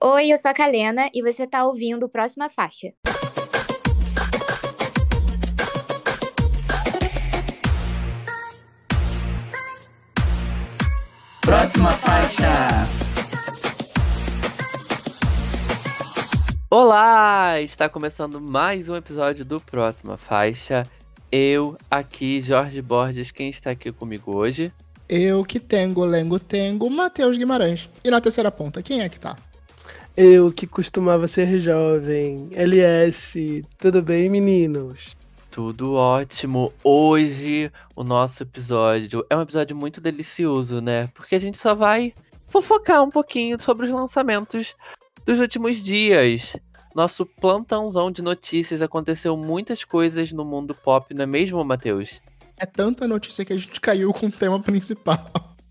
Oi, eu sou a Kalena e você tá ouvindo Próxima Faixa. Próxima Faixa! Olá! Está começando mais um episódio do Próxima Faixa. Eu, aqui, Jorge Borges, quem está aqui comigo hoje? Eu que tengo, lengo, tengo, Matheus Guimarães. E na terceira ponta, quem é que tá? Eu que costumava ser jovem, LS, tudo bem, meninos? Tudo ótimo. Hoje, o nosso episódio é um episódio muito delicioso, né? Porque a gente só vai fofocar um pouquinho sobre os lançamentos dos últimos dias. Nosso plantãozão de notícias, aconteceu muitas coisas no mundo pop, não é mesmo, Matheus? É tanta notícia que a gente caiu com o tema principal.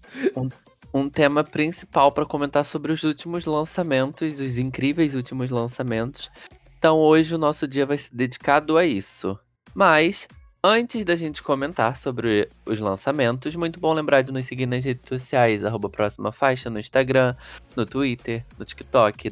Um tema principal para comentar sobre os últimos lançamentos, os incríveis últimos lançamentos. Então hoje o nosso dia vai ser dedicado a isso. Mas, antes da gente comentar sobre os lançamentos, muito bom lembrar de nos seguir nas redes sociais, @próximafaixa, no Instagram, no Twitter, no TikTok,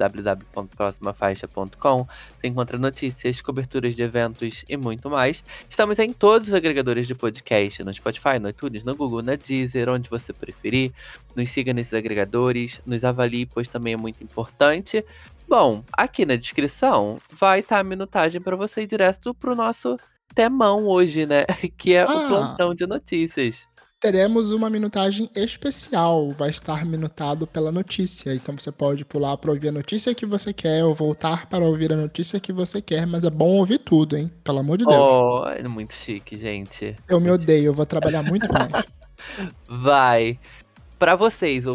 www.proximafaixa.com. Você encontra notícias, coberturas de eventos e muito mais. Estamos em todos os agregadores de podcast, no Spotify, no iTunes, no Google, na Deezer, onde você preferir. Nos siga nesses agregadores, nos avalie, pois também é muito importante. Bom, aqui na descrição vai estar a minutagem para você ir direto pro nosso temão hoje, né? Que é o plantão de notícias. Teremos uma minutagem especial, vai estar minutado pela notícia. Então você pode pular para ouvir a notícia que você quer ou voltar para ouvir a notícia que você quer, mas é bom ouvir tudo, hein? Pelo amor de Deus. Oh, é muito chique, gente. Eu me odeio, eu vou trabalhar muito mais. Vai. Pra vocês,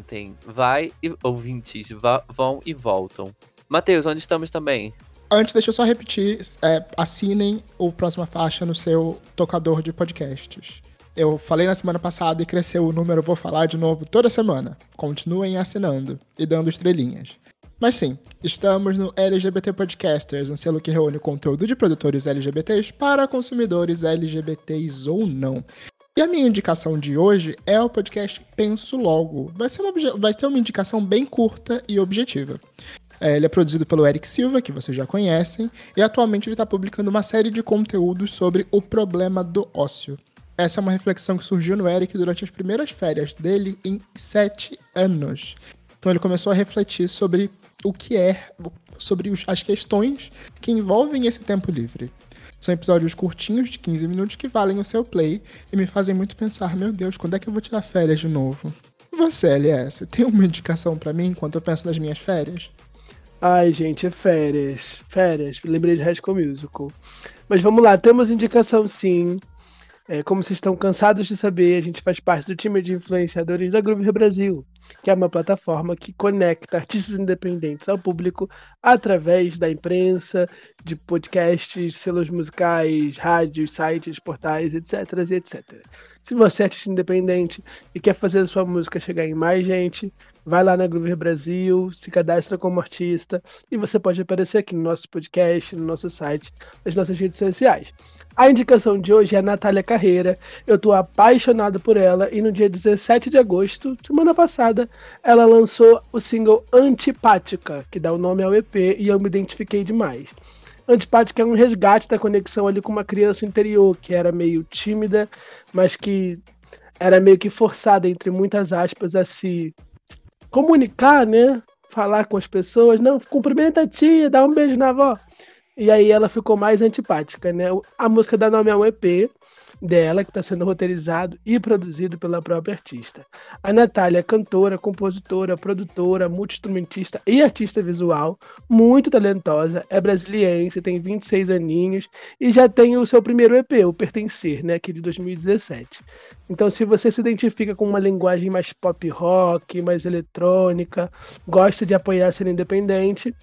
ouvintes, vão e voltam. Matheus, onde estamos também? Antes, deixa eu só repetir, assinem o Próxima Faixa no seu tocador de podcasts. Eu falei na semana passada e cresceu o número, eu vou falar de novo toda semana. Continuem assinando e dando estrelinhas. Mas sim, estamos no LGBT Podcasters, um selo que reúne conteúdo de produtores LGBTs para consumidores LGBTs ou não. E a minha indicação de hoje é o podcast Penso Logo. Vai ter uma indicação bem curta e objetiva. Ele é produzido pelo Eric Silva, que vocês já conhecem, e atualmente ele está publicando uma série de conteúdos sobre o problema do ócio. Essa é uma reflexão que surgiu no Eric durante as primeiras férias dele em 7 anos. Então ele começou a refletir sobre o que sobre as questões que envolvem esse tempo livre. São episódios curtinhos, de 15 minutos, que valem o seu play e me fazem muito pensar, meu Deus, quando é que eu vou tirar férias de novo? E você, LS, tem uma indicação pra mim enquanto eu penso nas minhas férias? Ai, gente, é férias. Férias, lembrei de High School Musical. Mas vamos lá, temos indicação sim. Como vocês estão cansados de saber, a gente faz parte do time de influenciadores da Groover Brasil, que é uma plataforma que conecta artistas independentes ao público através da imprensa, de podcasts, selos musicais, rádios, sites, portais, etc, etc. Se você é artista independente e quer fazer a sua música chegar em mais gente, vai lá na Groover Brasil, se cadastra como artista e você pode aparecer aqui no nosso podcast, no nosso site, nas nossas redes sociais. A indicação de hoje é a Natália Carreira. Eu tô apaixonado por ela e no dia 17 de agosto, semana passada, ela lançou o single Antipática, que dá o nome ao EP e eu me identifiquei demais. Antipática é um resgate da conexão ali com uma criança interior, que era meio tímida, mas que era meio que forçada, entre muitas aspas, a se comunicar, né? Falar com as pessoas. Não, cumprimenta a tia, dá um beijo na avó. E aí ela ficou mais antipática, né? A música dá nome ao EP dela, que está sendo roteirizado e produzido pela própria artista. A Natália é cantora, compositora, produtora, multi-instrumentista e artista visual, muito talentosa, é brasiliense, tem 26 aninhos e já tem o seu primeiro EP, o Pertencer, né, que é de 2017. Então, se você se identifica com uma linguagem mais pop rock, mais eletrônica, gosta de apoiar a cena independente,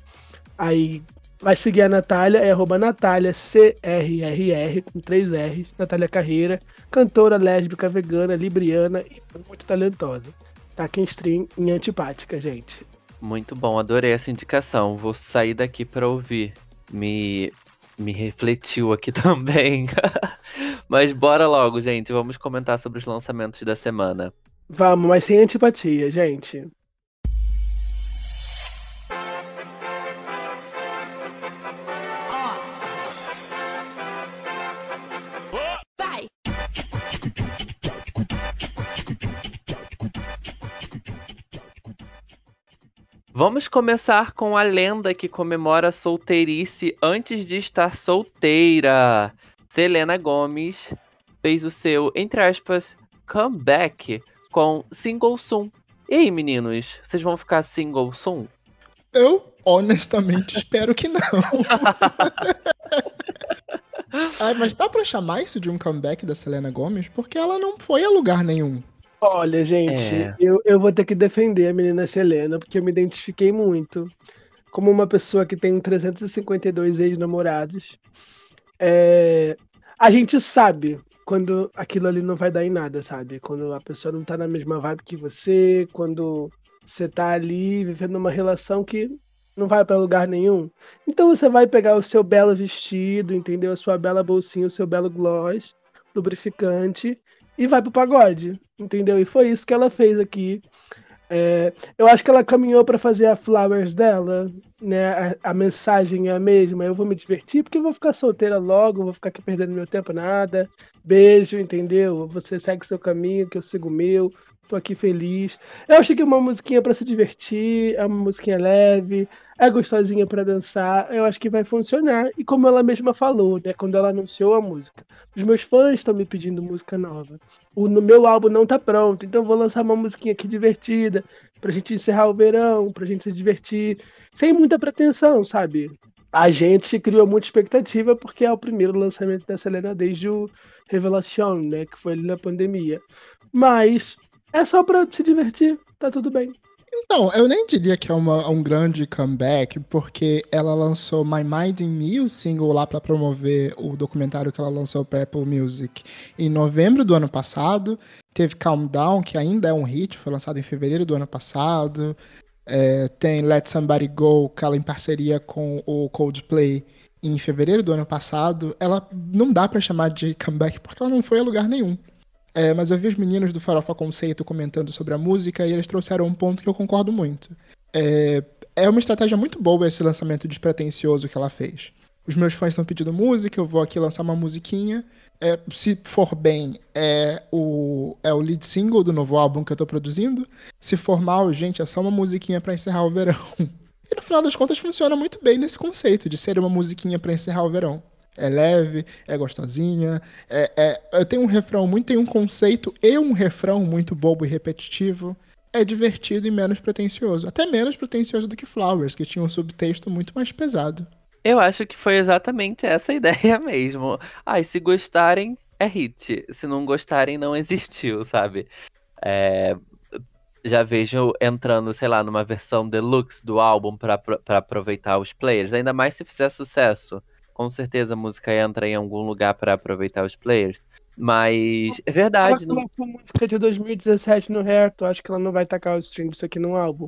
aí vai seguir a Natália, é @Natália CRRR, com 3 R's, Natália Carreira, cantora lésbica, vegana, libriana e muito talentosa. Tá aqui em stream em Antipática, gente. Muito bom, adorei essa indicação. Vou sair daqui pra ouvir. Me refletiu aqui também. Mas bora logo, gente. Vamos comentar sobre os lançamentos da semana. Vamos, mas sem antipatia, gente. Vamos começar com a lenda que comemora a solteirice antes de estar solteira. Selena Gomez fez o seu, entre aspas, comeback com Single Soon. E aí, meninos, vocês vão ficar single soon? Eu, honestamente, espero que não. Mas dá pra chamar isso de um comeback da Selena Gomez? Porque ela não foi a lugar nenhum. Olha, gente, eu vou ter que defender a menina Selena, porque eu me identifiquei muito como uma pessoa que tem 352 ex-namorados. A gente sabe quando aquilo ali não vai dar em nada, sabe? Quando a pessoa não tá na mesma vibe que você, quando você tá ali vivendo uma relação que não vai pra lugar nenhum. Então você vai pegar o seu belo vestido, entendeu? A sua bela bolsinha, o seu belo gloss, lubrificante e vai pro pagode, entendeu? E foi isso que ela fez aqui. Eu acho que ela caminhou pra fazer a Flowers dela, né? A mensagem é a mesma. Eu vou me divertir porque eu vou ficar solteira logo, vou ficar aqui perdendo meu tempo nada. Beijo, entendeu? Você segue seu caminho, que eu sigo o meu. Tô aqui feliz. Eu achei que é uma musiquinha pra se divertir, é uma musiquinha leve, é gostosinha pra dançar. Eu acho que vai funcionar. E como ela mesma falou, né? Quando ela anunciou a música, os meus fãs estão me pedindo música nova. No meu álbum não tá pronto, então eu vou lançar uma musiquinha aqui divertida pra gente encerrar o verão, pra gente se divertir, sem muita pretensão, sabe? A gente criou muita expectativa porque é o primeiro lançamento da Selena desde o Revelación, né? Que foi ali na pandemia. Mas é só pra se divertir, tá tudo bem. Então, eu nem diria que é um grande comeback, porque ela lançou My Mind in Me, o single lá pra promover o documentário que ela lançou pra Apple Music em novembro do ano passado. Teve Calm Down, que ainda é um hit, foi lançado em fevereiro do ano passado. Tem Let Somebody Go, que ela em parceria com o Coldplay em fevereiro do ano passado. Ela não dá pra chamar de comeback porque ela não foi a lugar nenhum. Mas eu vi os meninos do Farofa Conceito comentando sobre a música e eles trouxeram um ponto que eu concordo muito. É uma estratégia muito boa esse lançamento despretensioso que ela fez. Os meus fãs estão pedindo música, eu vou aqui lançar uma musiquinha. Se for bem, é o lead single do novo álbum que eu tô produzindo. Se for mal, gente, é só uma musiquinha pra encerrar o verão. E no final das contas funciona muito bem nesse conceito de ser uma musiquinha pra encerrar o verão. É leve, é gostosinha, tem um conceito e um refrão muito bobo e repetitivo. É divertido e menos pretensioso. Até menos pretensioso do que Flowers, que tinha um subtexto muito mais pesado. Eu acho que foi exatamente essa a ideia mesmo. E se gostarem, é hit. Se não gostarem, não existiu, sabe? Já vejo entrando, sei lá, numa versão deluxe do álbum pra aproveitar os players. Ainda mais se fizer sucesso. Com certeza a música entra em algum lugar pra aproveitar os players. Mas é verdade. Ela colocou música de 2017 no Hair, tu acha que ela não vai tacar o stream disso aqui no álbum?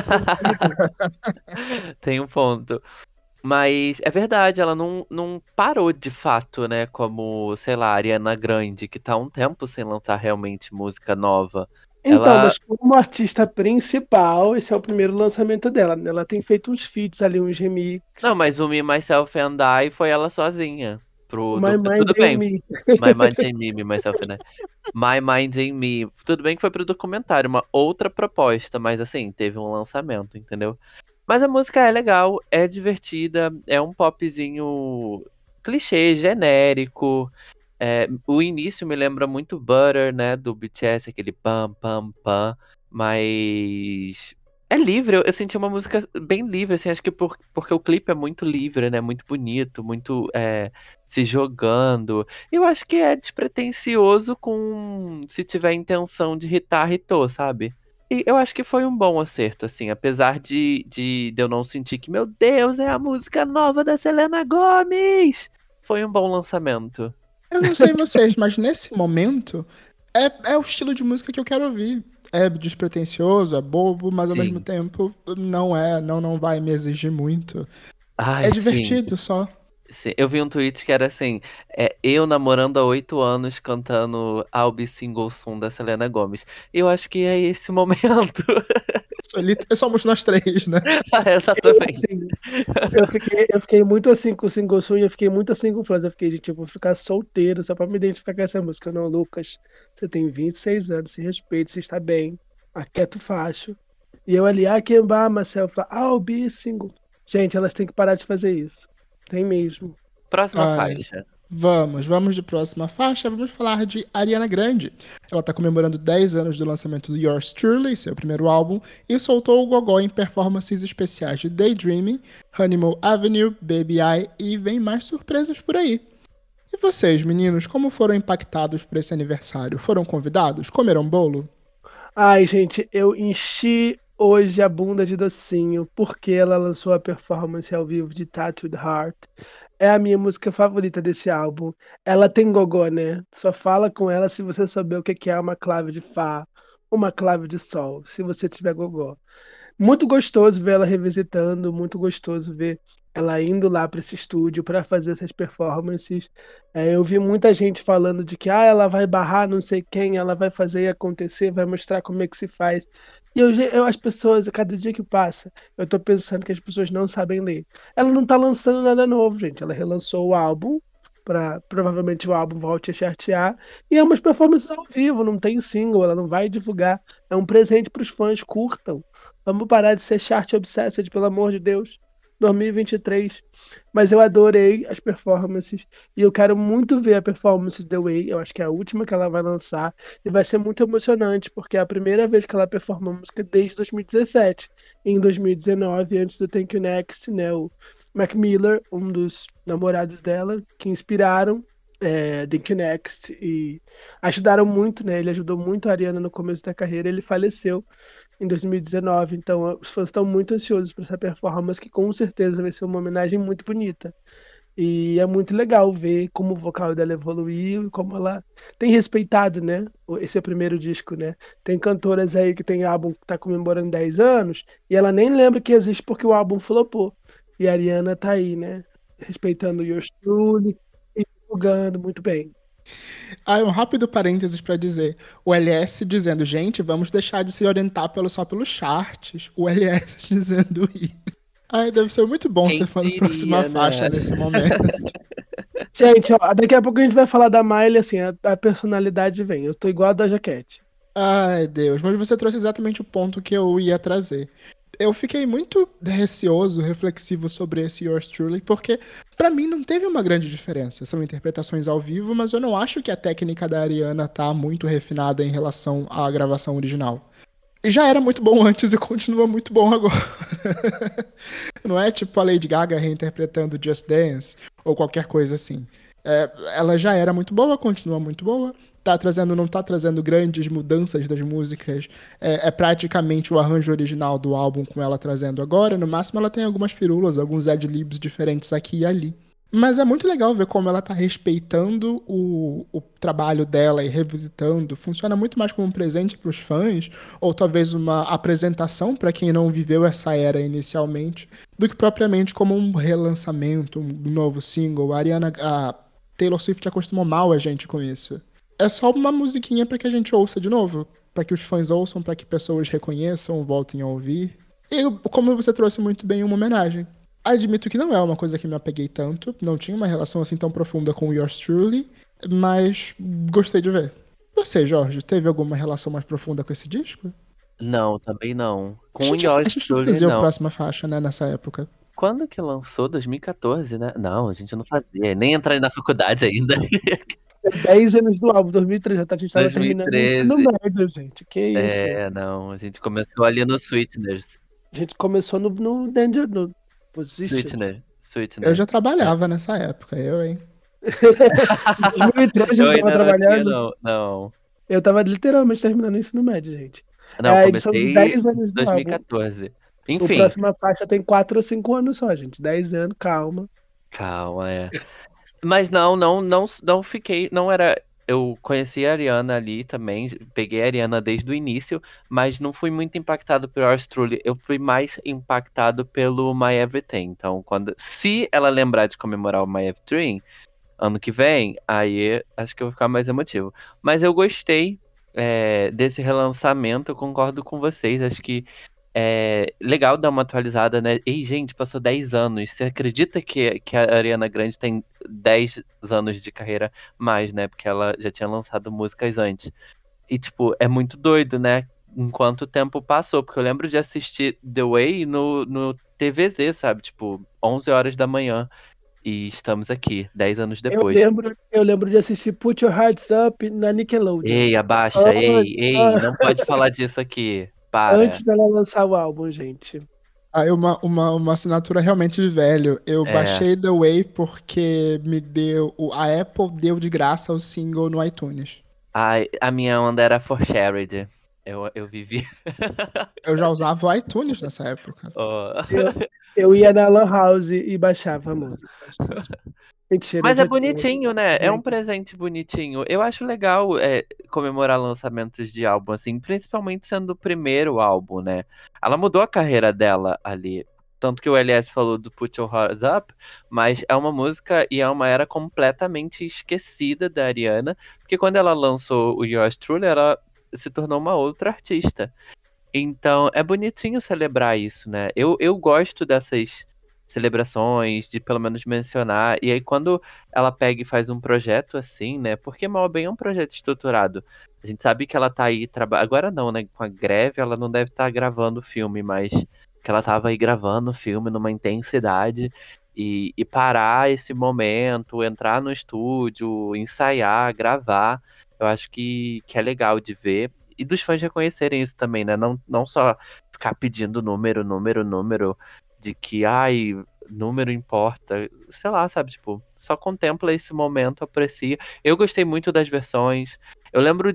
Tem um ponto. Mas é verdade, ela não parou de fato, né? Como, sei lá, a Ariana Grande, que tá há um tempo sem lançar realmente música nova. Então, mas como artista principal, esse é o primeiro lançamento dela. Ela tem feito uns feats ali, uns remixes. Não, mas o Me, Myself and I foi ela sozinha. Tudo bem. My Mind and Me, Me, Myself and I. My Mind and Me. Tudo bem que foi pro documentário, uma outra proposta, mas assim, teve um lançamento, entendeu? Mas a música é legal, é divertida, é um popzinho clichê, genérico. O início me lembra muito Butter, né, do BTS, aquele pam, pam, pam. Mas é livre, eu senti uma música bem livre, assim, acho que porque o clipe é muito livre, né, muito bonito, muito se jogando. Eu acho que é despretensioso se tiver intenção de hitar, hitou, sabe? E eu acho que foi um bom acerto, assim, apesar de eu não sentir que, meu Deus, é a música nova da Selena Gomez! Foi um bom lançamento. Eu não sei vocês, mas nesse momento é o estilo de música que eu quero ouvir. É despretensioso, é bobo, mas ao mesmo tempo não vai me exigir muito. Ai, é divertido só. Sim. Eu vi um tweet que era assim, eu namorando há 8 anos cantando I'll Be Single Soon da Selena Gomez. Eu acho que é esse o momento. Somos nós três, né? Exatamente. Eu fiquei muito assim com o Single Soon e eu fiquei muito assim com o Flowers. Eu fiquei, gente, eu vou ficar solteiro só pra me identificar com essa música. Não, Lucas, você tem 26 anos, se respeite, você está bem. Aquieta o facho. E eu ali, I can buy myself, I'll be single. Gente, elas têm que parar de fazer isso. Tem mesmo. Próxima Ai, faixa. vamos de próxima faixa. Vamos falar de Ariana Grande. Ela está comemorando 10 anos do lançamento do Yours Truly, seu primeiro álbum, e soltou o gogó em performances especiais de Daydreaming, Honeymoon Avenue, Baby I e vem mais surpresas por aí. E vocês, meninos, como foram impactados por esse aniversário? Foram convidados? Comeram bolo? Ai, gente, eu enchi hoje a bunda de docinho porque ela lançou a performance ao vivo de Tattooed Heart. É a minha música favorita desse álbum. Ela tem gogó, né? Só fala com ela se você souber o que é uma clave de Fá, uma clave de Sol, se você tiver gogó. Muito gostoso ver ela revisitando, muito gostoso ver ela indo lá para esse estúdio para fazer essas performances. Eu vi muita gente falando de que ela vai barrar não sei quem, ela vai fazer acontecer, vai mostrar como é que se faz. E as pessoas, a cada dia que passa, eu tô pensando que as pessoas não sabem ler. Ela não tá lançando nada novo, gente. Ela relançou o álbum. Provavelmente o álbum volte a chartear. E é umas performances ao vivo, não tem single, ela não vai divulgar. É um presente para os fãs, curtam. Vamos parar de ser chart obsessed, pelo amor de Deus. 2023. Mas eu adorei as performances e eu quero muito ver a performance de The Way. Eu acho que é a última que ela vai lançar e vai ser muito emocionante porque é a primeira vez que ela performa música desde 2017. Em 2019, antes do Thank You Next, né, o Mac Miller, um dos namorados dela, que inspiraram Thank You Next e ajudaram muito, né? Ele ajudou muito a Ariana no começo da carreira. Ele faleceu em 2019, então os fãs estão muito ansiosos para essa performance, que com certeza vai ser uma homenagem muito bonita. E é muito legal ver como o vocal dela evoluiu e como ela tem respeitado, né? Esse é o primeiro disco, né? Tem cantoras aí que tem álbum que tá comemorando 10 anos e ela nem lembra que existe porque o álbum flopou. E a Ariana tá aí, né? Respeitando o Yours Truly e divulgando muito bem. Um rápido parênteses para dizer. O LS dizendo, gente, vamos deixar de se orientar só pelos charts. O LS dizendo isso. Deve ser muito bom Quem ser fã da diria, próxima né? faixa nesse momento. Gente, ó, daqui a pouco a gente vai falar da Miley, assim, a personalidade vem. Eu tô igual a da Jaquete. Ai, Deus. Mas você trouxe exatamente o ponto que eu ia trazer. Eu fiquei muito receoso, reflexivo sobre esse Yours Truly, porque pra mim não teve uma grande diferença. São interpretações ao vivo, mas eu não acho que a técnica da Ariana tá muito refinada em relação à gravação original. E já era muito bom antes e continua muito bom agora. Não é tipo a Lady Gaga reinterpretando Just Dance ou qualquer coisa assim. Ela já era muito boa, continua muito boa. Não tá trazendo grandes mudanças das músicas. É praticamente o arranjo original do álbum com ela trazendo agora. No máximo ela tem algumas firulas, alguns ad-libs diferentes aqui e ali. Mas é muito legal ver como ela tá respeitando o trabalho dela e revisitando. Funciona muito mais como um presente para os fãs, ou talvez uma apresentação para quem não viveu essa era inicialmente, do que propriamente como um relançamento, um novo single. A Taylor Swift acostumou mal a gente com isso. É só uma musiquinha para que a gente ouça de novo, para que os fãs ouçam, para que pessoas reconheçam, voltem a ouvir. E como você trouxe muito bem, uma homenagem. Admito que não é uma coisa que me apeguei tanto, não tinha uma relação assim tão profunda com o Yours Truly, mas gostei de ver. Você, Jorge, teve alguma relação mais profunda com esse disco? Não, também não. A Com o gente, a Yours gente não Truly, fazia a não. próxima faixa, né, nessa época. Quando que lançou? 2014, né? Não, a gente não fazia. Nem entrar na faculdade ainda. 10 anos do álbum, 2013, a gente tava terminando o ensino 2013. médio, gente. Que isso? Não. A gente começou ali no Sweeteners. A gente começou no Danger, no Position. Sweetener. Eu já trabalhava nessa época, hein? Em 2013 Eu eu tava ainda não tinha, trabalhando. não. Eu tava literalmente terminando o ensino médio, gente. Não, Aí são comecei 10 em anos do álbum. 2014. O Enfim, próxima faixa tem 4 ou 5 anos só, gente. 10 anos, calma. calma, Mas não fiquei, não era... Eu conheci a Ariana ali também, peguei a Ariana desde o início, mas não fui muito impactado pelo Yours Truly. Eu fui mais impactado pelo My Everything. Então, se ela lembrar de comemorar o My Everything ano que vem, aí acho que eu vou ficar mais emotivo. Mas eu gostei desse relançamento, eu concordo com vocês. Acho que é legal dar uma atualizada, né? Ei, gente, passou 10 anos. Você acredita que a Ariana Grande tem 10 anos de carreira mais, né? Porque ela já tinha lançado músicas antes. E, tipo, é muito doido, né? enquanto o tempo passou. Porque eu lembro de assistir The Way no TVZ, sabe? Tipo, 11 horas da manhã. E estamos aqui, 10 anos depois. Eu lembro de assistir Put Your Hearts Up na Nickelodeon. Ei, abaixa, ei, não pode falar disso aqui. Para. Antes dela lançar o álbum, gente. Aí uma assinatura realmente de velho. Eu baixei The Way porque a Apple deu de graça o single no iTunes. Ai, a minha onda era For Charity. Eu vivi. Eu já usava o iTunes nessa época. Oh. Eu ia na Lan House e baixava a música. Mentira, Mas eu é já tinha. bonitinho, né? É um presente bonitinho. Eu acho legal comemorar lançamentos de álbum, assim, principalmente sendo o primeiro álbum, né? Ela mudou a carreira dela ali. Tanto que o LS falou do Put Your Hearts Up, mas é uma música e é uma era completamente esquecida da Ariana, porque quando ela lançou o Yours Truly, ela se tornou uma outra artista. Então, é bonitinho celebrar isso, né? Eu gosto dessas celebrações, de pelo menos mencionar. E aí, quando ela pega e faz um projeto assim, né? Porque mal bem é um projeto estruturado. A gente sabe que ela tá aí trabalhando. Agora não, né? Com a greve, ela não deve estar gravando filme, mas que ela tava aí gravando o filme numa intensidade. E parar esse momento, entrar no estúdio, ensaiar, gravar. Eu acho que é legal de ver. E dos fãs reconhecerem isso também, né? Não só ficar pedindo número, de que, ai, número importa. Sei lá, sabe? Tipo, só contempla esse momento, aprecia. Eu gostei muito das versões. Eu lembro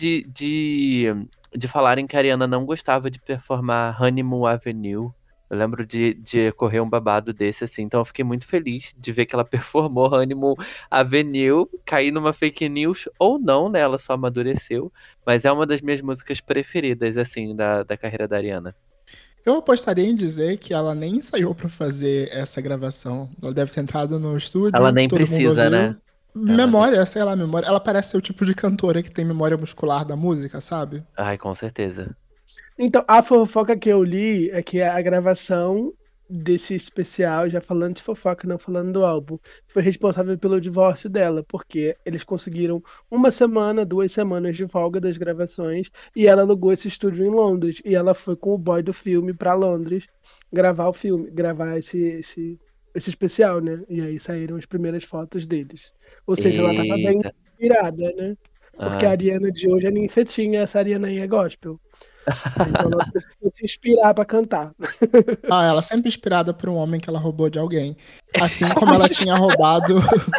de falarem que a Ariana não gostava de performar Honeymoon Avenue. Eu lembro de correr um babado desse, assim. Então eu fiquei muito feliz de ver que ela performou Honeymoon Avenue, cair numa fake news ou não, né? Ela só amadureceu. Mas é uma das minhas músicas preferidas, assim, da carreira da Ariana. Eu apostaria em dizer que ela nem ensaiou pra fazer essa gravação. Ela deve ter entrado no estúdio, Ela nem todo mundo precisa, ouviu. né? Memória, sei lá, memória. Ela parece ser o tipo de cantora que tem memória muscular da música, sabe? Ai, com certeza. Então, a fofoca que eu li é que a gravação desse especial, já falando de fofoca, não falando do álbum, foi responsável pelo divórcio dela, porque eles conseguiram 1 semana, 2 semanas de folga das gravações e ela alugou esse estúdio em Londres. E ela foi com o boy do filme pra Londres gravar o filme, gravar esse especial, né? E aí saíram as primeiras fotos deles. Ou seja, ela tava bem Eita. inspirada, né? Porque a Ariana de hoje é ninfetinha, essa Ariana aí é gospel. Então ela precisa se inspirar pra cantar. Ela sempre inspirada por um homem que ela roubou de alguém. Assim como ela tinha roubado.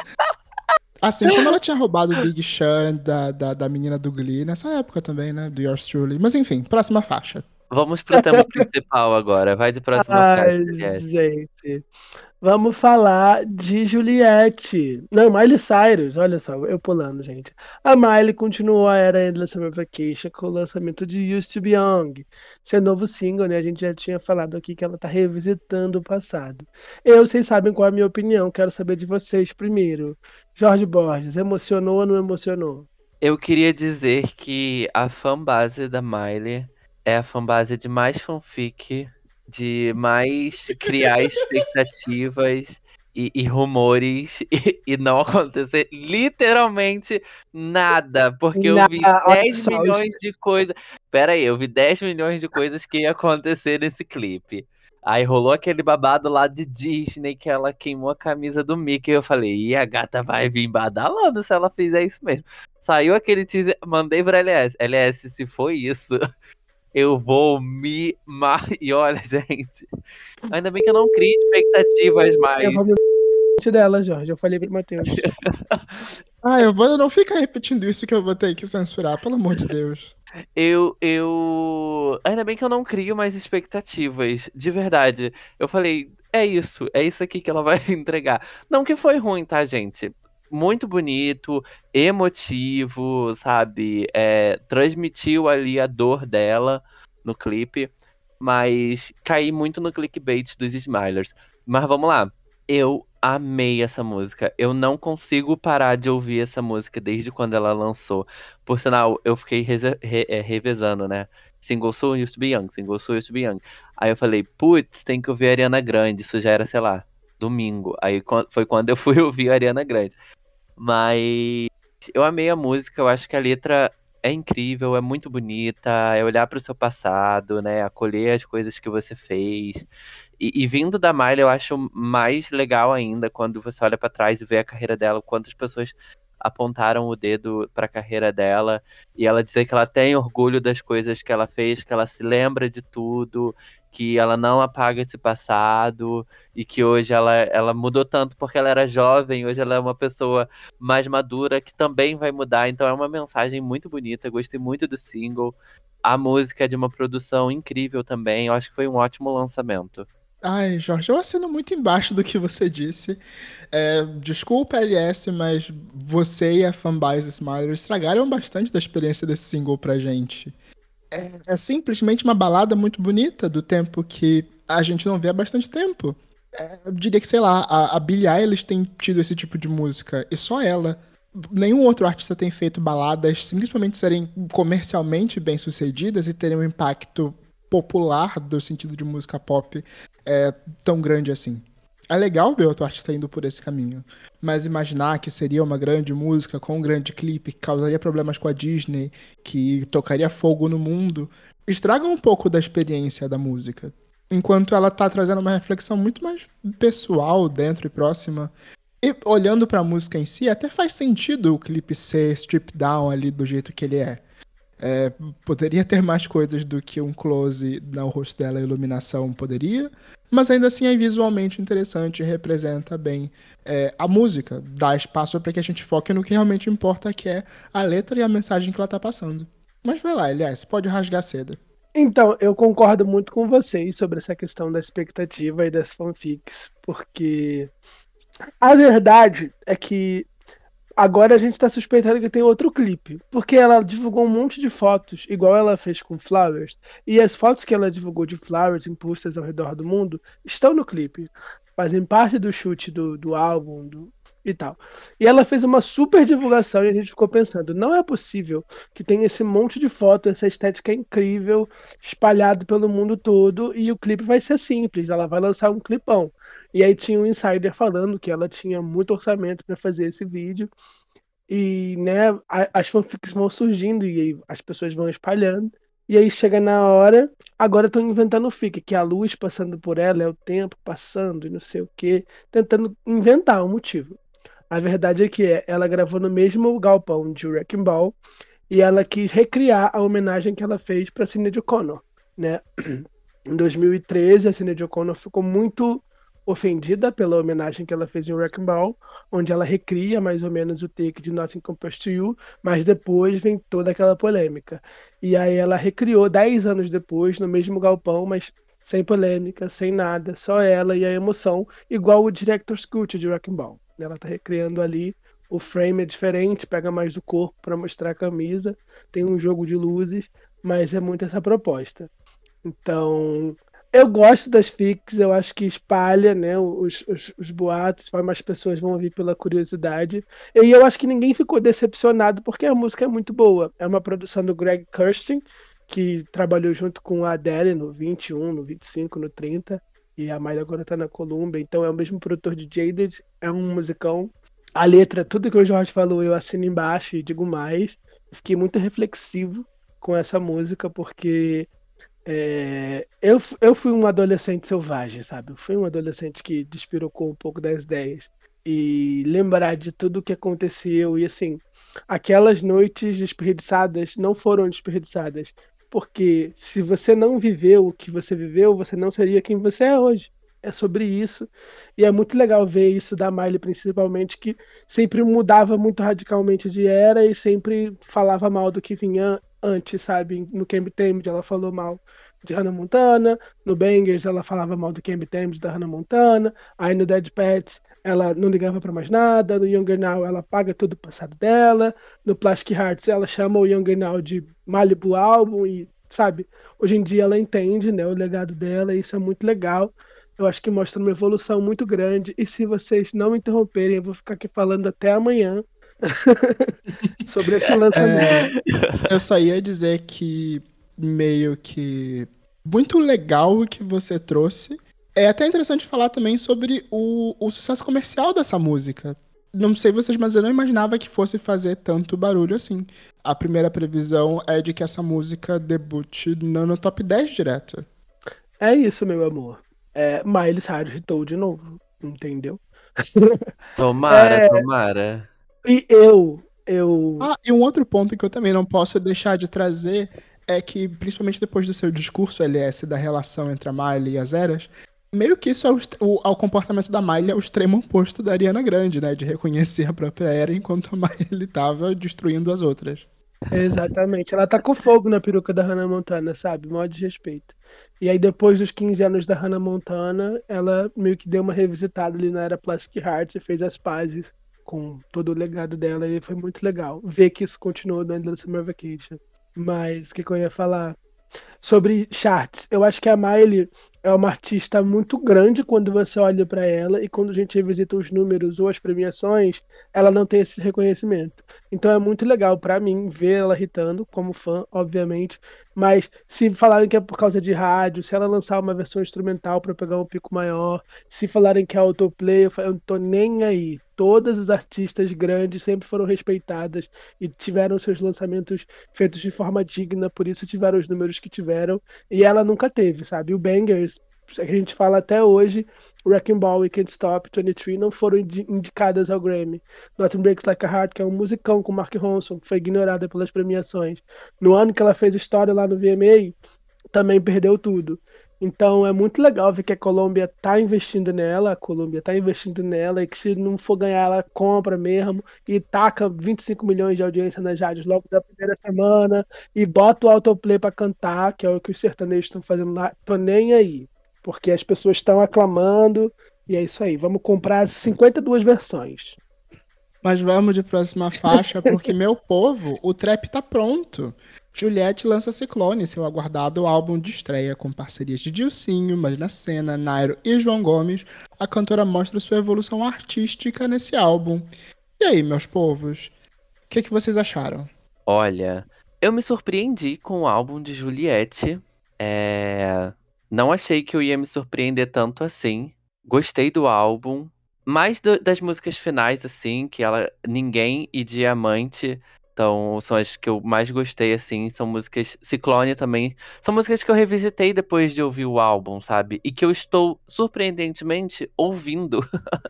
Assim como ela tinha roubado o Big Sean da menina do Glee nessa época também, né? Do Yours Truly. Mas enfim, próxima faixa. Vamos pro tema principal agora. Vai de próxima Ai, faixa. gente. Vamos falar de Juliette. Não, Miley Cyrus. Olha só, eu pulando, gente. A Miley continuou a era Endless Summer Vacation com o lançamento de Used to Be Young. Seu novo single, né? A gente já tinha falado aqui que ela tá revisitando o passado. Vocês sabem qual é a minha opinião. Quero saber de vocês primeiro. Jorge Borges, emocionou ou não emocionou? Eu queria dizer que a fanbase da Miley é a fanbase de mais fanfic, de mais criar expectativas e rumores e não acontecer literalmente nada, porque eu vi Olha 10 só, milhões de coisas. Pera aí, eu vi 10 milhões de coisas que ia acontecer nesse clipe. Aí rolou aquele babado lá de Disney que ela queimou a camisa do Mickey. Eu falei, e a gata vai vir badalando se ela fizer isso mesmo. Saiu aquele teaser, mandei pra LS. LS, se foi isso, eu vou me E olha, gente, ainda bem que eu não crio expectativas mais. eu vou me dela, Jorge. Eu falei pro Matheus. Eu não fica repetindo isso que eu vou ter que censurar, pelo amor de Deus. Ainda bem que eu não crio mais expectativas, de verdade. Eu falei, é isso aqui que ela vai entregar. Não que foi ruim, tá, gente? Muito bonito, emotivo, sabe? Transmitiu ali a dor dela no clipe, mas caí muito no clickbait dos Smilers. Mas vamos lá, eu amei essa música. Eu não consigo parar de ouvir essa música desde quando ela lançou. Por sinal, eu fiquei revezando, né? Single Soul, Used to Be Young, Single Soul, Used to Be Young. Aí eu falei, putz, tem que ouvir a Ariana Grande. Isso já era, sei lá, domingo. Aí foi quando eu fui ouvir a Ariana Grande. Mas eu amei a música, eu acho que a letra é incrível, é muito bonita, é olhar para o seu passado, né? Acolher as coisas que você fez. E vindo da Miley, eu acho mais legal ainda quando você olha para trás e vê a carreira dela, quantas pessoas apontaram o dedo para a carreira dela e ela dizer que ela tem orgulho das coisas que ela fez, que ela se lembra de tudo, que ela não apaga esse passado e que hoje ela mudou tanto porque ela era jovem, hoje ela é uma pessoa mais madura que também vai mudar. Então é uma mensagem muito bonita, gostei muito do single. A música é de uma produção incrível também, eu acho que foi um ótimo lançamento. Ai, Jorge, eu assino muito embaixo do que você disse. Desculpa, LS, mas você e a fanbase Smiler estragaram bastante da experiência desse single pra gente. É simplesmente uma balada muito bonita, do tempo que a gente não vê há bastante tempo. Eu diria que, sei lá, a Billie Eilish tem tido esse tipo de música, e só ela. Nenhum outro artista tem feito baladas simplesmente serem comercialmente bem-sucedidas e terem um impacto popular do sentido de música pop tão grande assim. É legal ver outro artista indo por esse caminho, mas imaginar que seria uma grande música com um grande clipe que causaria problemas com a Disney, que tocaria fogo no mundo, estraga um pouco da experiência da música. Enquanto ela tá trazendo uma reflexão muito mais pessoal, dentro e próxima. E olhando pra música em si, até faz sentido o clipe ser stripped down ali do jeito que ele é. Poderia ter mais coisas do que um close no rosto dela, iluminação poderia, mas ainda assim é visualmente interessante e representa bem a música, dá espaço para que a gente foque no que realmente importa, que é a letra e a mensagem que ela tá passando. Mas vai lá, aliás, pode rasgar seda. Então, eu concordo muito com vocês sobre essa questão da expectativa e das fanfics, porque a verdade é que agora a gente tá suspeitando que tem outro clipe, porque ela divulgou um monte de fotos, igual ela fez com Flowers, e as fotos que ela divulgou de Flowers em posters ao redor do mundo estão no clipe, fazem parte do shoot do álbum e tal. E ela fez uma super divulgação e a gente ficou pensando, não é possível que tenha esse monte de foto, essa estética incrível, espalhado pelo mundo todo, e o clipe vai ser simples, ela vai lançar um clipão. E aí tinha um insider falando que ela tinha muito orçamento para fazer esse vídeo. E, né, as fanfics vão surgindo e aí as pessoas vão espalhando. E aí chega na hora, agora estão inventando fic, que a luz passando por ela é o tempo passando e não sei o quê, tentando inventar um motivo. A verdade é que ela gravou no mesmo galpão de Wrecking Ball e ela quis recriar a homenagem que ela fez para Sinéad O'Connor, né? Em 2013, a Sinéad O'Connor ficou muito ofendida pela homenagem que ela fez em Wrecking Ball, onde ela recria mais ou menos o take de Nothing Compares to You, mas depois vem toda aquela polêmica. E aí ela recriou 10 anos depois, no mesmo galpão, mas sem polêmica, sem nada, só ela e a emoção, igual o Director's Cut de Wrecking Ball. Ela tá recriando ali, o frame é diferente, pega mais do corpo para mostrar a camisa, tem um jogo de luzes, mas é muito essa proposta. Então, eu gosto das fics, eu acho que espalha, né, os boatos, mais pessoas vão ouvir pela curiosidade. E eu acho que ninguém ficou decepcionado porque a música é muito boa. É uma produção do Greg Kurstin, que trabalhou junto com a Adele no 21, no 25, no 30. E a Miley agora tá na Columbia, então é o mesmo produtor de Jaded, é um musicão. A letra, tudo que o Jorge falou, eu assino embaixo e digo mais. Fiquei muito reflexivo com essa música, porque eu fui um adolescente selvagem, sabe? Eu fui um adolescente que despirocou um pouco das ideias. E lembrar de tudo o que aconteceu. E assim, aquelas noites desperdiçadas não foram desperdiçadas. Porque se você não viveu o que você viveu, você não seria quem você é hoje. É sobre isso. E é muito legal ver isso da Miley, principalmente, que sempre mudava muito radicalmente de era e sempre falava mal do que vinha antes, sabe? No Camp Tamed ela falou mal de Hannah Montana, no Bangers ela falava mal do Camp Tamed da Hannah Montana, aí no Dead Pets ela não ligava pra mais nada, no Younger Now ela apaga todo o passado dela, no Plastic Hearts ela chama o Younger Now de Malibu Album e, sabe, hoje em dia ela entende, né, o legado dela e isso é muito legal. Eu acho que mostra uma evolução muito grande e se vocês não me interromperem, eu vou ficar aqui falando até amanhã sobre esse lançamento. Eu só ia dizer que meio que muito legal o que você trouxe. É até interessante falar também sobre o sucesso comercial dessa música. Não sei vocês, mas eu não imaginava que fosse fazer tanto barulho assim. A primeira previsão é de que essa música debute no top 10 direto. É isso, meu amor. Miley Cyrus hitou de novo, entendeu? Tomara, tomara. E eu E um outro ponto que eu também não posso deixar de trazer é que, principalmente depois do seu discurso, LS, da relação entre a Miley e as Eras, meio que isso é o comportamento da Miley é o extremo oposto da Ariana Grande, né? De reconhecer a própria Era enquanto a Miley tava destruindo as outras. Exatamente. Ela tacou fogo na peruca da Hannah Montana, sabe? Mó de respeito. E aí, depois dos 15 anos da Hannah Montana, ela meio que deu uma revisitada ali na era Plastic Hearts e fez as pazes com todo o legado dela. E foi muito legal ver que isso continuou no Endless Summer Vacation. Mas o que eu ia falar? Sobre charts, eu acho que a Miley é uma artista muito grande quando você olha para ela e quando a gente revisita os números ou as premiações, ela não tem esse reconhecimento. Então é muito legal para mim ver ela hitando como fã, obviamente, mas se falarem que é por causa de rádio, se ela lançar uma versão instrumental para pegar um pico maior, se falarem que é autoplay, eu não tô nem aí. Todas as artistas grandes sempre foram respeitadas e tiveram seus lançamentos feitos de forma digna, por isso tiveram os números que tiveram, e ela nunca teve, sabe? O Bangers, que a gente fala até hoje, Wrecking Ball e Can't Stop, 23, não foram indicadas ao Grammy. Nothing Breaks Like a Heart, que é um musicão com Mark Ronson, foi ignorada pelas premiações. No ano que ela fez história lá no VMA, também perdeu tudo. Então é muito legal ver que a Colômbia tá investindo nela, e que se não for ganhar, ela compra mesmo e taca 25 milhões de audiência nas rádios logo da primeira semana e bota o autoplay pra cantar, que é o que os sertanejos estão fazendo lá. Tô nem aí, porque as pessoas estão aclamando e é isso aí. Vamos comprar 52 versões. Mas vamos de próxima faixa, porque, meu povo, o trap tá pronto. Juliette lança Ciclone, seu aguardado álbum de estreia, com parcerias de Dilcinho, Marina Sena, Nairo e João Gomes. A cantora mostra sua evolução artística nesse álbum. E aí, meus povos, o que vocês acharam? Olha, eu me surpreendi com o álbum de Juliette. Não achei que eu ia me surpreender tanto assim. Gostei do álbum. Mais das músicas finais, assim, que ela... Ninguém e Diamante... Então, são as que eu mais gostei, assim. São músicas... Ciclone também. São músicas que eu revisitei depois de ouvir o álbum, sabe? E que eu estou, surpreendentemente, ouvindo.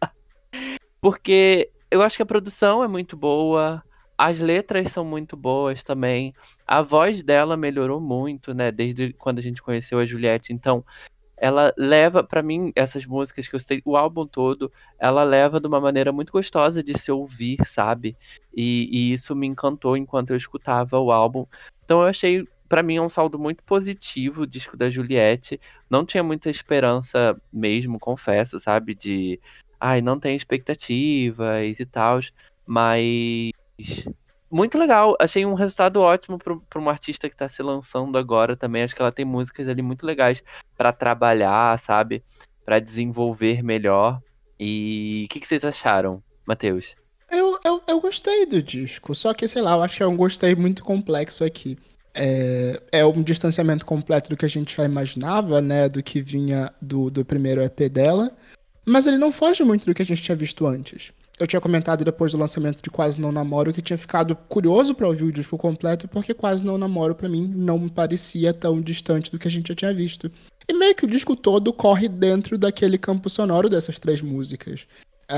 Porque eu acho que a produção é muito boa. As letras são muito boas também. A voz dela melhorou muito, né? Desde quando a gente conheceu a Juliette. Então, ela leva, pra mim, essas músicas que eu citei, o álbum todo, ela leva de uma maneira muito gostosa de se ouvir, sabe? E isso me encantou enquanto eu escutava o álbum. Então eu achei, pra mim, um saldo muito positivo o disco da Juliette. Não tinha muita esperança mesmo, confesso, sabe? Ai, não tem expectativas e tal, mas... Muito legal, achei um resultado ótimo pra uma artista que tá se lançando agora também. Acho que ela tem músicas ali muito legais pra trabalhar, sabe? Pra desenvolver melhor. E o que vocês acharam, Matheus? Eu gostei do disco, só que, sei lá, eu acho que é um gostei muito complexo aqui. É um distanciamento completo do que a gente já imaginava, né? Do que vinha do primeiro EP dela. Mas ele não foge muito do que a gente tinha visto antes. Eu tinha comentado depois do lançamento de Quase Não Namoro que tinha ficado curioso pra ouvir o disco completo, porque Quase Não Namoro, pra mim, não me parecia tão distante do que a gente já tinha visto. E meio que o disco todo corre dentro daquele campo sonoro dessas 3 músicas.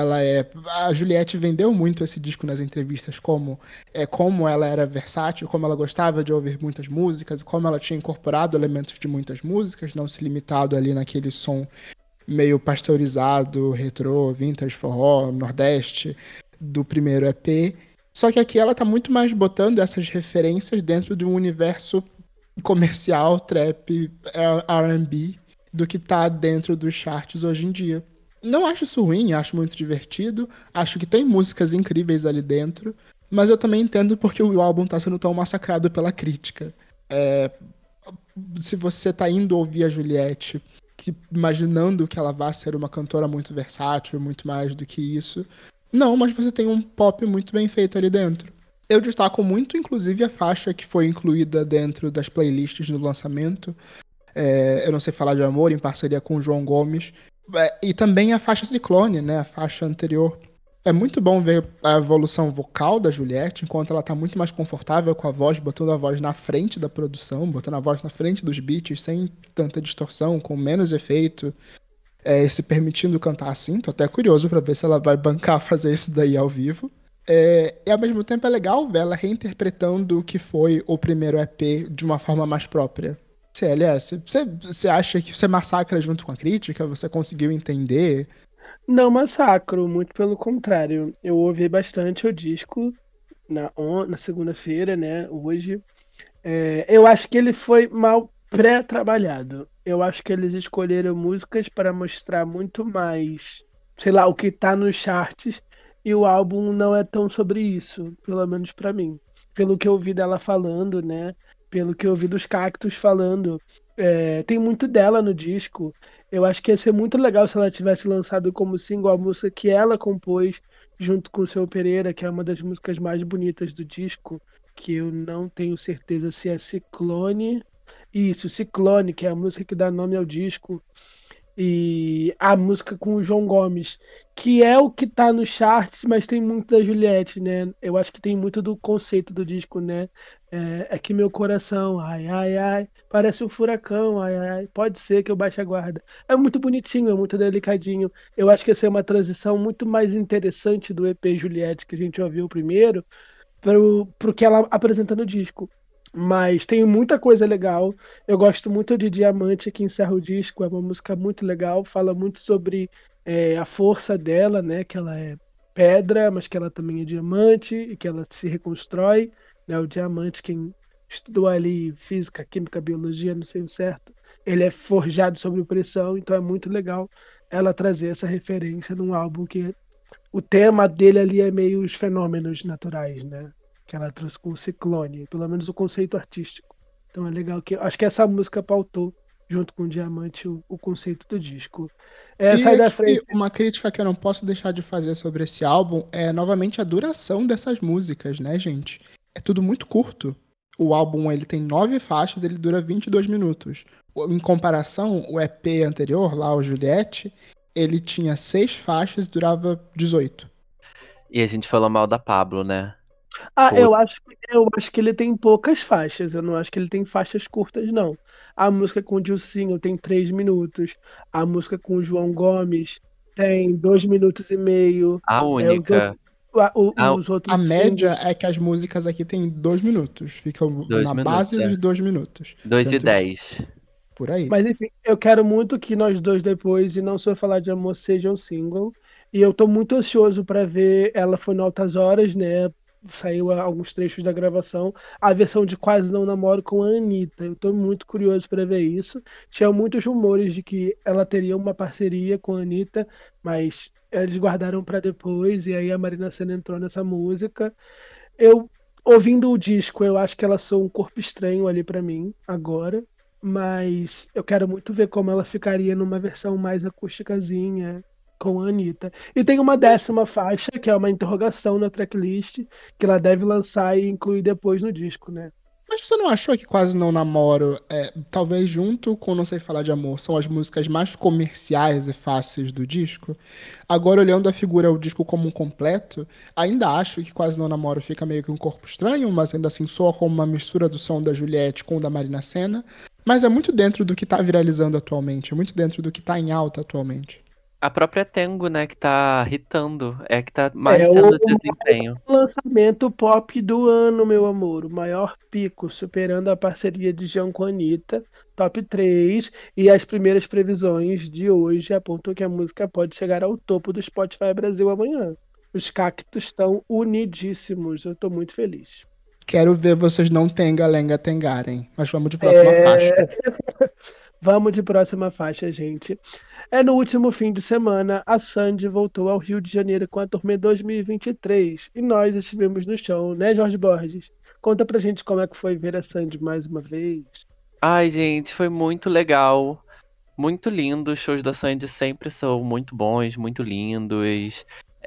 A Juliette vendeu muito esse disco nas entrevistas, como ela era versátil, como ela gostava de ouvir muitas músicas, como ela tinha incorporado elementos de muitas músicas, não se limitado ali naquele som meio pasteurizado, retrô, vintage, forró, nordeste, do primeiro EP. Só que aqui ela tá muito mais botando essas referências dentro de um universo comercial, trap, R&B, do que tá dentro dos charts hoje em dia. Não acho isso ruim, acho muito divertido, acho que tem músicas incríveis ali dentro, mas eu também entendo porque o álbum tá sendo tão massacrado pela crítica. Se você tá indo ouvir a Juliette imaginando que ela vá ser uma cantora muito versátil, muito mais do que isso. Não, mas você tem um pop muito bem feito ali dentro. Eu destaco muito, inclusive, a faixa que foi incluída dentro das playlists do lançamento. Eu Não Sei Falar de Amor, em parceria com o João Gomes. E também a faixa Ciclone, né? A faixa anterior É muito bom ver a evolução vocal da Juliette, enquanto ela tá muito mais confortável com a voz, botando a voz na frente da produção, botando a voz na frente dos beats, sem tanta distorção, com menos efeito, se permitindo cantar assim. Tô até curioso pra ver se ela vai bancar fazer isso daí ao vivo. E ao mesmo tempo é legal ver ela reinterpretando o que foi o primeiro EP de uma forma mais própria. CLS, você acha que você massacra junto com a crítica? Você conseguiu entender? Não massacro, muito pelo contrário. Eu ouvi bastante o disco na segunda-feira, né? Hoje. Eu acho que ele foi mal pré-trabalhado. Eu acho que eles escolheram músicas para mostrar muito mais, sei lá, o que tá nos charts, e o álbum não é tão sobre isso, pelo menos pra mim. Pelo que eu ouvi dela falando, né? Pelo que eu ouvi dos Cactos falando, tem muito dela no disco. Eu acho que ia ser muito legal se ela tivesse lançado como single a música que ela compôs junto com o Seu Pereira, que é uma das músicas mais bonitas do disco, que eu não tenho certeza se é Ciclone. Isso, Ciclone, que é a música que dá nome ao disco. E a música com o João Gomes, que é o que tá no charts, mas tem muito da Juliette, né? Eu acho que tem muito do conceito do disco, né? É que meu coração, ai, ai, ai, parece um furacão, ai, ai, pode ser que eu baixe a guarda. É muito bonitinho, é muito delicadinho. Eu acho que essa é uma transição muito mais interessante do EP Juliette que a gente ouviu primeiro, pro que ela apresenta no disco. Mas tem muita coisa legal. Eu gosto muito de Diamante, que encerra o disco. É uma música muito legal. Fala muito sobre a força dela, né? Que ela é pedra, mas que ela também é diamante e que ela se reconstrói. Né? O diamante, quem estudou ali física, química, biologia, não sei o certo, ele é forjado sob pressão. Então é muito legal ela trazer essa referência num álbum que o tema dele ali é meio os fenômenos naturais, né? Que ela trouxe com o Ciclone, pelo menos o conceito artístico. Então é legal que acho que essa música pautou junto com o Diamante o conceito do disco. E Sai da aqui, frente. uma crítica que eu não posso deixar de fazer sobre esse álbum é novamente a duração dessas músicas, né, gente? É tudo muito curto. O álbum ele tem 9 faixas, ele dura 22 minutos. Em comparação, o EP anterior, lá o Juliette, ele tinha 6 faixas e durava 18. E a gente falou mal da Pablo, né? Eu acho que ele tem poucas faixas. Eu não acho que ele tem faixas curtas, não. A música com o Dilcinho tem 3 minutos. A música com o João Gomes tem 2 minutos e meio. A única. Os A outros média singles. é que as músicas aqui tem 2 minutos. Ficam 2 na minutos, base dos 2 minutos. 2 e Tanto 10. por aí. Mas enfim, eu quero muito que nós dois depois, e não só falar de amor, sejam single. E eu tô muito ansioso pra ver. Ela foi no Altas Horas, né? Saiu alguns trechos da gravação. A versão de Quase Não Namoro com a Anitta. Eu tô muito curioso pra ver isso. Tinha muitos rumores de que ela teria uma parceria com a Anitta, mas eles guardaram pra depois. E aí a Marina Sena entrou nessa música. Eu, ouvindo o disco, eu acho que ela soa um corpo estranho ali pra mim, agora. Mas eu quero muito ver como ela ficaria numa versão mais acústicazinha com a Anitta. E tem uma 10ª faixa, que é uma interrogação na tracklist, que ela deve lançar e incluir depois no disco, né? Mas você não achou que Quase Não Namoro, talvez junto com Não Sei Falar de Amor, são as músicas mais comerciais e fáceis do disco? Agora, olhando a figura, o disco como um completo, ainda acho que Quase Não Namoro fica meio que um corpo estranho, mas ainda assim soa como uma mistura do som da Juliette com o da Marina Sena. Mas é muito dentro do que tá viralizando atualmente, é muito dentro do que tá em alta atualmente. A própria Tengo, né, que tá hitando. É que tá É mais tendo desempenho. lançamento pop do ano, meu amor. O maior pico, superando a parceria de João com a Anitta, top 3. E as primeiras previsões de hoje apontam que a música pode chegar ao topo do Spotify Brasil amanhã. Os cactos estão unidíssimos. Eu tô muito feliz. Quero ver vocês não tenga-lenga tengarem. Mas vamos de próxima faixa. Vamos de próxima faixa, gente. No último fim de semana, a Sandy voltou ao Rio de Janeiro com a turnê 2023 e nós estivemos no show, né, Jorge Borges? Conta pra gente como é que foi ver a Sandy mais uma vez. Ai, gente, foi muito legal. Muito lindo. Os shows da Sandy sempre são muito bons, muito lindos,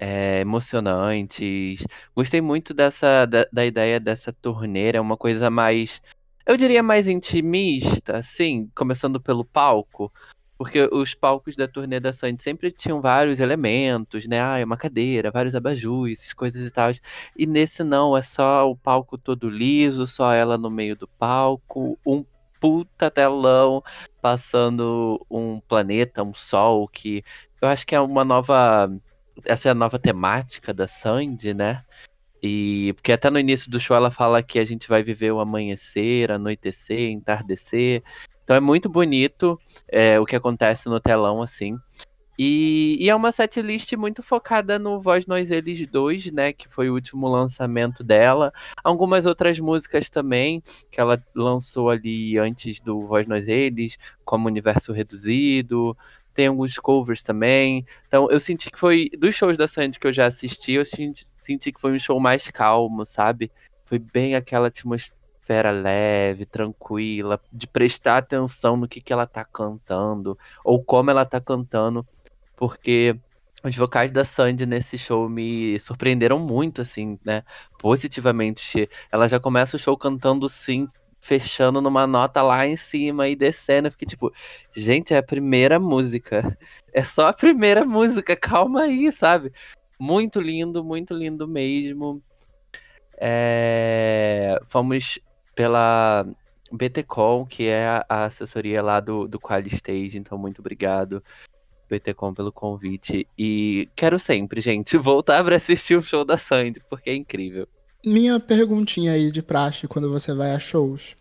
emocionantes. Gostei muito da ideia dessa turnê. É uma coisa mais, eu diria, mais intimista, assim, começando pelo palco. Porque os palcos da turnê da Sandy sempre tinham vários elementos, né? Ah, é uma cadeira, vários abajus, coisas e tal. E nesse não, é só o palco todo liso, só ela no meio do palco, um puta telão passando um planeta, um sol, que eu acho que é uma nova. Essa é a nova temática da Sandy, né? E porque até no início do show ela fala que a gente vai viver o amanhecer, anoitecer, entardecer. Então é muito bonito o que acontece no telão, assim. E é uma setlist muito focada no Voz Nós Eles 2, né? Que foi o último lançamento dela. Algumas outras músicas também, que ela lançou ali antes do Voz Nós Eles, como Universo Reduzido. Tem alguns covers também. Então eu senti que foi, dos shows da Sandy que eu já assisti, eu senti que foi um show mais calmo, sabe? Foi bem aquela atmosfera leve, tranquila, de prestar atenção no que ela tá cantando, ou como ela tá cantando, porque os vocais da Sandy nesse show me surpreenderam muito, assim, né? Positivamente. Ela já começa o show cantando sim, fechando numa nota lá em cima e descendo. Eu fiquei tipo, gente, é a primeira música. É só a primeira música, calma aí, sabe? Muito lindo mesmo. Fomos pela BTCom, que é a assessoria lá do Quali Stage, então muito obrigado, BTCom, pelo convite. E quero sempre, gente, voltar pra assistir o show da Sandy, porque é incrível. Minha perguntinha aí de praxe quando você vai a shows.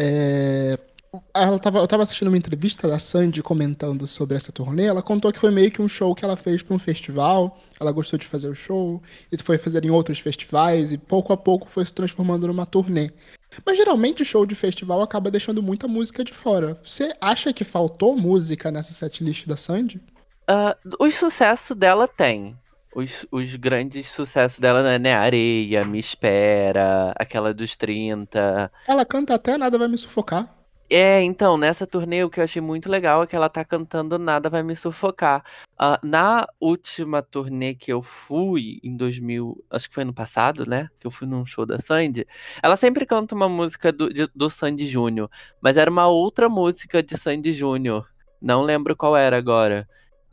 Eu tava assistindo uma entrevista da Sandy comentando sobre essa turnê. Ela contou que foi meio que um show que ela fez para um festival. Ela gostou de fazer o show e foi fazer em outros festivais e pouco a pouco foi se transformando numa turnê. Mas geralmente show de festival acaba deixando muita música de fora. Você acha que faltou música nessa setlist da Sandy? O sucesso dela tem. Os grandes sucessos dela, né? Areia, Me Espera, aquela dos 30. Ela canta até Nada Vai Me Sufocar. Então, nessa turnê, o que eu achei muito legal é que ela tá cantando Nada Vai Me Sufocar. Na última turnê que eu fui, em 2000, acho que foi ano passado, né? Que eu fui num show da Sandy. Ela sempre canta uma música do Sandy Júnior, mas era uma outra música de Sandy Júnior. Não lembro qual era agora.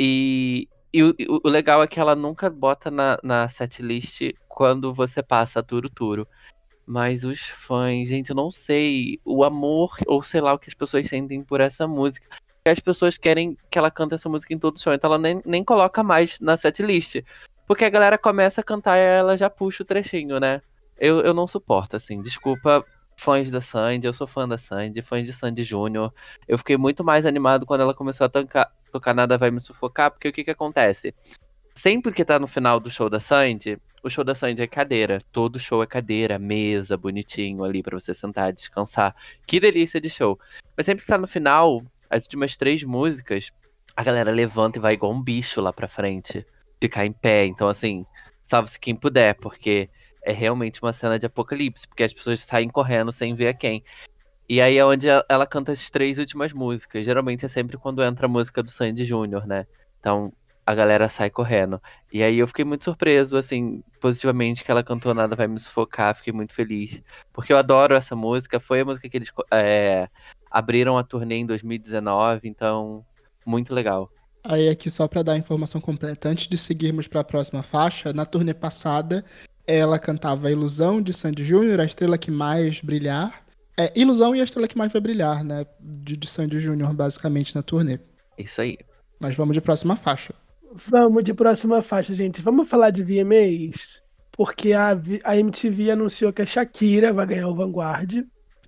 E o legal é que ela nunca bota na setlist quando você passa Turo. Mas os fãs, gente, eu não sei o amor, ou sei lá, o que as pessoas sentem por essa música. Que as pessoas querem que ela cante essa música em todo show, então ela nem coloca mais na setlist. Porque a galera começa a cantar e ela já puxa o trechinho, né? Eu não suporto, assim, desculpa, fãs da Sandy, eu sou fã da Sandy, fã de Sandy Júnior. Eu fiquei muito mais animado quando ela começou a tocar Nada Vai Me Sufocar, porque o que acontece? Sempre que tá no final do show da Sandy, o show da Sandy é cadeira. Todo show é cadeira, mesa, bonitinho ali pra você sentar, descansar. Que delícia de show. Mas sempre que tá no final, as últimas 3 músicas, a galera levanta e vai igual um bicho lá pra frente. Ficar em pé. Então, assim, salve-se quem puder, porque é realmente uma cena de apocalipse. Porque as pessoas saem correndo sem ver a quem. E aí é onde ela canta as 3 últimas músicas. Geralmente é sempre quando entra a música do Sandy Júnior, né? Então a galera sai correndo. E aí eu fiquei muito surpreso, assim, positivamente, que ela cantou Nada Vai Me Sufocar. Fiquei muito feliz. Porque eu adoro essa música. Foi a música que eles abriram a turnê em 2019. Então, muito legal. Aí aqui só pra dar a informação completa, antes de seguirmos pra próxima faixa, na turnê passada, ela cantava a Ilusão de Sandy Júnior, A Estrela Que Mais Brilhar. Ilusão e A Estrela Que Mais Vai Brilhar, né? De Sandy Júnior, basicamente, na turnê. Isso aí. Mas vamos de próxima faixa. Vamos de próxima faixa, gente. Vamos falar de VMAs? Porque a MTV anunciou que a Shakira vai ganhar o Vanguard.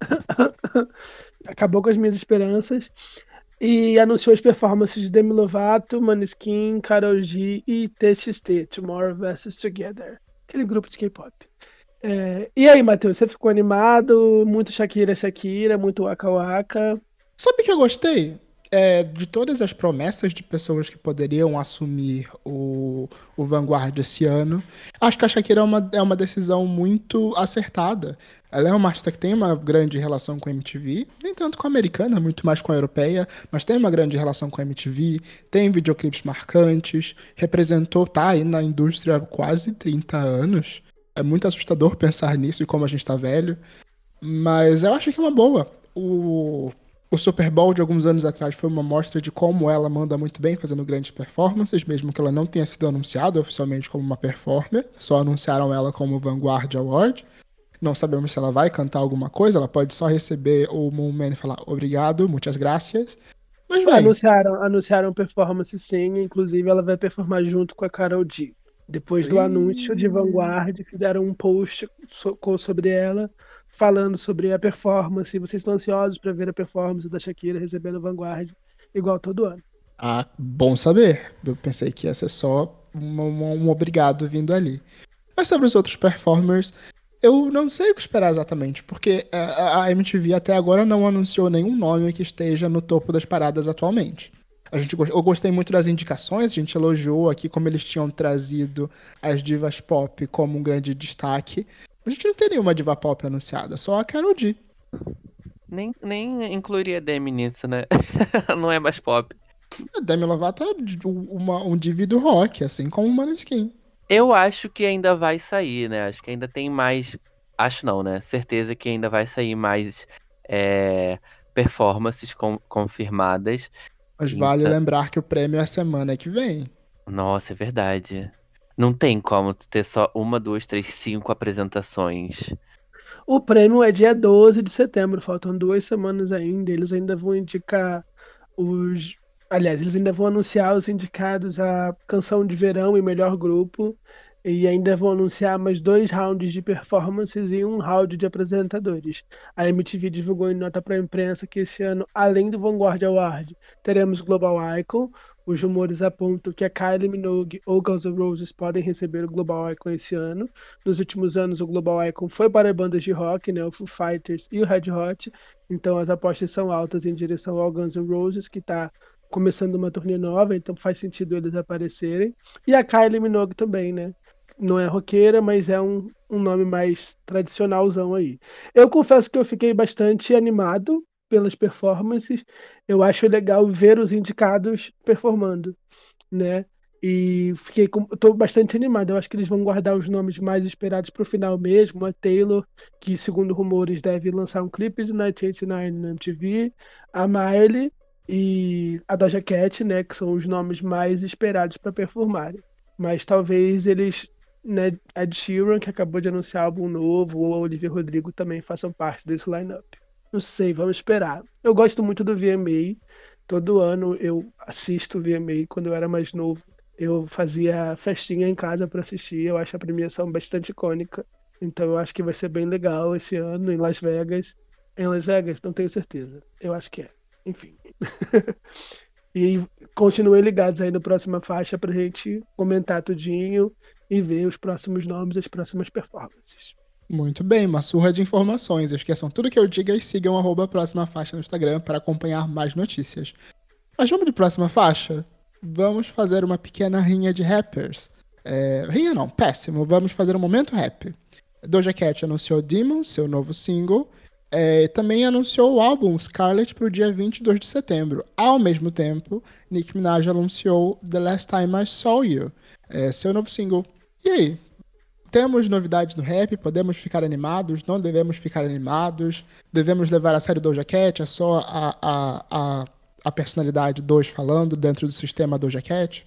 Acabou com as minhas esperanças. E anunciou as performances de Demi Lovato, Maneskin, Karol G e TXT, Tomorrow vs. Together. Aquele grupo de K-pop. E aí, Matheus, você ficou animado? Muito Shakira, muito Waka Waka. Sabe o que eu gostei? De todas as promessas de pessoas que poderiam assumir o Vanguard esse ano, acho que a Shakira é uma decisão muito acertada. Ela é uma artista que tem uma grande relação com a MTV, nem tanto com a americana, muito mais com a europeia, mas tem uma grande relação com a MTV, tem videoclipes marcantes, tá aí na indústria há quase 30 anos. É muito assustador pensar nisso e como a gente tá velho, mas eu acho que é uma boa. O O Super Bowl de alguns anos atrás foi uma mostra de como ela manda muito bem fazendo grandes performances, mesmo que ela não tenha sido anunciada oficialmente como uma performer, só anunciaram ela como Vanguard Award. Não sabemos se ela vai cantar alguma coisa, ela pode só receber o Moonman e falar obrigado, muitas gracias. Mas vai. Anunciaram performance sim, inclusive ela vai performar junto com a Karol G. Depois do anúncio de Vanguard, fizeram um post sobre ela, falando sobre a performance. Vocês estão ansiosos para ver a performance da Shakira recebendo Vanguard, igual todo ano. Ah, bom saber. Eu pensei que ia ser só um obrigado vindo ali. Mas sobre os outros performers, eu não sei o que esperar exatamente, porque a MTV até agora não anunciou nenhum nome que esteja no topo das paradas atualmente. Eu gostei muito das indicações, a gente elogiou aqui como eles tinham trazido as divas pop como um grande destaque. A gente não tem nenhuma diva pop anunciada, só a Karol G. Nem incluiria a Demi nisso, né? Não é mais pop. A Demi Lovato é um diva do rock, assim como o Maneskin. Eu acho que ainda vai sair, né? Acho que ainda tem mais. Acho não, né? Certeza que ainda vai sair mais performances confirmadas. Mas vale lembrar que o prêmio é a semana que vem. Nossa, é verdade. Não tem como ter só 1, 2, 3, 5 apresentações. O prêmio é dia 12 de setembro, faltam 2 semanas ainda. Eles ainda vão indicar os. Aliás, eles ainda vão anunciar os indicados a canção de verão e melhor grupo. E ainda vão anunciar mais 2 rounds de performances e 1 round de apresentadores. A MTV divulgou em nota para a imprensa que esse ano, além do Vanguard Award, teremos Global Icon. Os rumores apontam que a Kylie Minogue ou Guns N' Roses podem receber o Global Icon esse ano. Nos últimos anos, o Global Icon foi para bandas de rock, né, o Foo Fighters e o Red Hot. Então as apostas são altas em direção ao Guns N' Roses, que está começando uma turnê nova, então faz sentido eles aparecerem. E a Kylie Minogue também, né? Não é roqueira, mas é um nome mais tradicionalzão aí. Eu confesso que eu fiquei bastante animado pelas performances. Eu acho legal ver os indicados performando, né? E tô bastante animado. Eu acho que eles vão guardar os nomes mais esperados para o final mesmo. A Taylor, que segundo rumores deve lançar um clipe de 1989 na MTV. A Miley e a Doja Cat, né? Que são os nomes mais esperados para performarem. Mas talvez eles, né, Ed Sheeran, que acabou de anunciar álbum novo, ou a Olivia Rodrigo também façam parte desse lineup. Não sei, vamos esperar. Eu gosto muito do VMA. Todo ano eu assisto o VMA. Quando eu era mais novo, eu fazia festinha em casa para assistir. Eu acho a premiação bastante icônica. Então eu acho que vai ser bem legal esse ano em Las Vegas. Em Las Vegas, não tenho certeza. Eu acho que é. Enfim. E continuem ligados aí no Próxima Faixa pra gente comentar tudinho e ver os próximos nomes, as próximas performances. Muito bem, uma surra de informações. Esqueçam tudo que eu diga e sigam Próxima Faixa no Instagram para acompanhar mais notícias. Mas vamos de Próxima Faixa? Vamos fazer uma pequena rinha de rappers. Rinha não, péssimo. Vamos fazer um momento rap. Doja Cat anunciou Demon, seu novo single. Também anunciou o álbum Scarlet para o dia 22 de setembro. Ao mesmo tempo, Nicki Minaj anunciou The Last Time I Saw You, seu novo single. E aí? Temos novidades no rap? Podemos ficar animados? Não devemos ficar animados? Devemos levar a sério Doja Cat? É só a personalidade 2 falando dentro do sistema Doja Cat?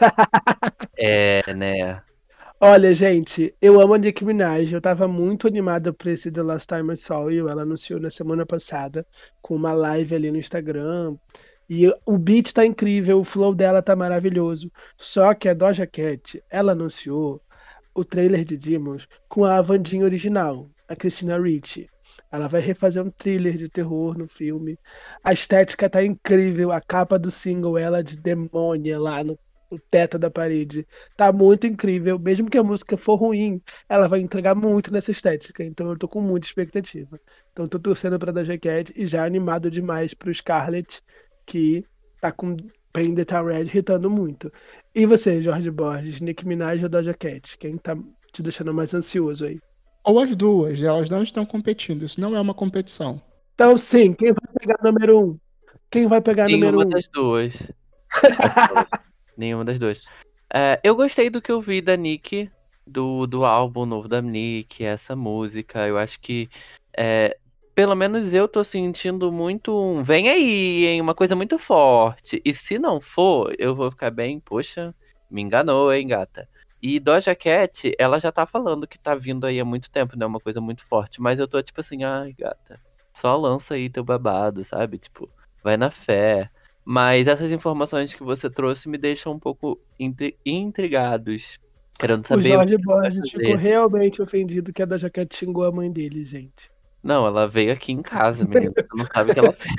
Né? Olha, gente, eu amo a Nicki Minaj. Eu tava muito animada por esse The Last Time I Saw You. Ela anunciou na semana passada com uma live ali no Instagram. E o beat tá incrível, o flow dela tá maravilhoso. Só que a Doja Cat, ela anunciou o trailer de Demons com a Vandinha original, a Christina Ricci. Ela vai refazer um thriller de terror no filme. A estética tá incrível, a capa do single, ela de demônia lá no teto da parede. Tá muito incrível. Mesmo que a música for ruim, ela vai entregar muito nessa estética. Então eu tô com muita expectativa. Então tô torcendo pra Doja Cat e já animado demais pro Scarlet, que tá com Pain the Town Red hitando muito. E você, Jorge Borges, Nicki Minaj ou Doja Cat? Quem tá te deixando mais ansioso aí? Ou as duas, elas não estão competindo. Isso não é uma competição. Então sim, quem vai pegar número 1? Quem vai pegar número 1? Nenhuma das duas. Nenhuma das duas. Eu gostei do que eu vi da Nicki, do álbum novo da Nicki, essa música. Eu acho que pelo menos eu tô sentindo muito vem aí, hein? Uma coisa muito forte. E se não for, eu vou ficar bem, poxa, me enganou, hein, gata? E Doja Cat, ela já tá falando que tá vindo aí há muito tempo, né? Uma coisa muito forte. Mas eu tô tipo assim, ai, gata, só lança aí teu babado, sabe? Tipo, vai na fé. Mas essas informações que você trouxe me deixam um pouco intrigados. Querendo O saber o Jorge que ela vai Borges ficou fazer. realmente ofendido que a Doja Cat xingou a mãe dele, gente. Não, ela veio aqui em casa, menina. Você não sabe o que ela fez.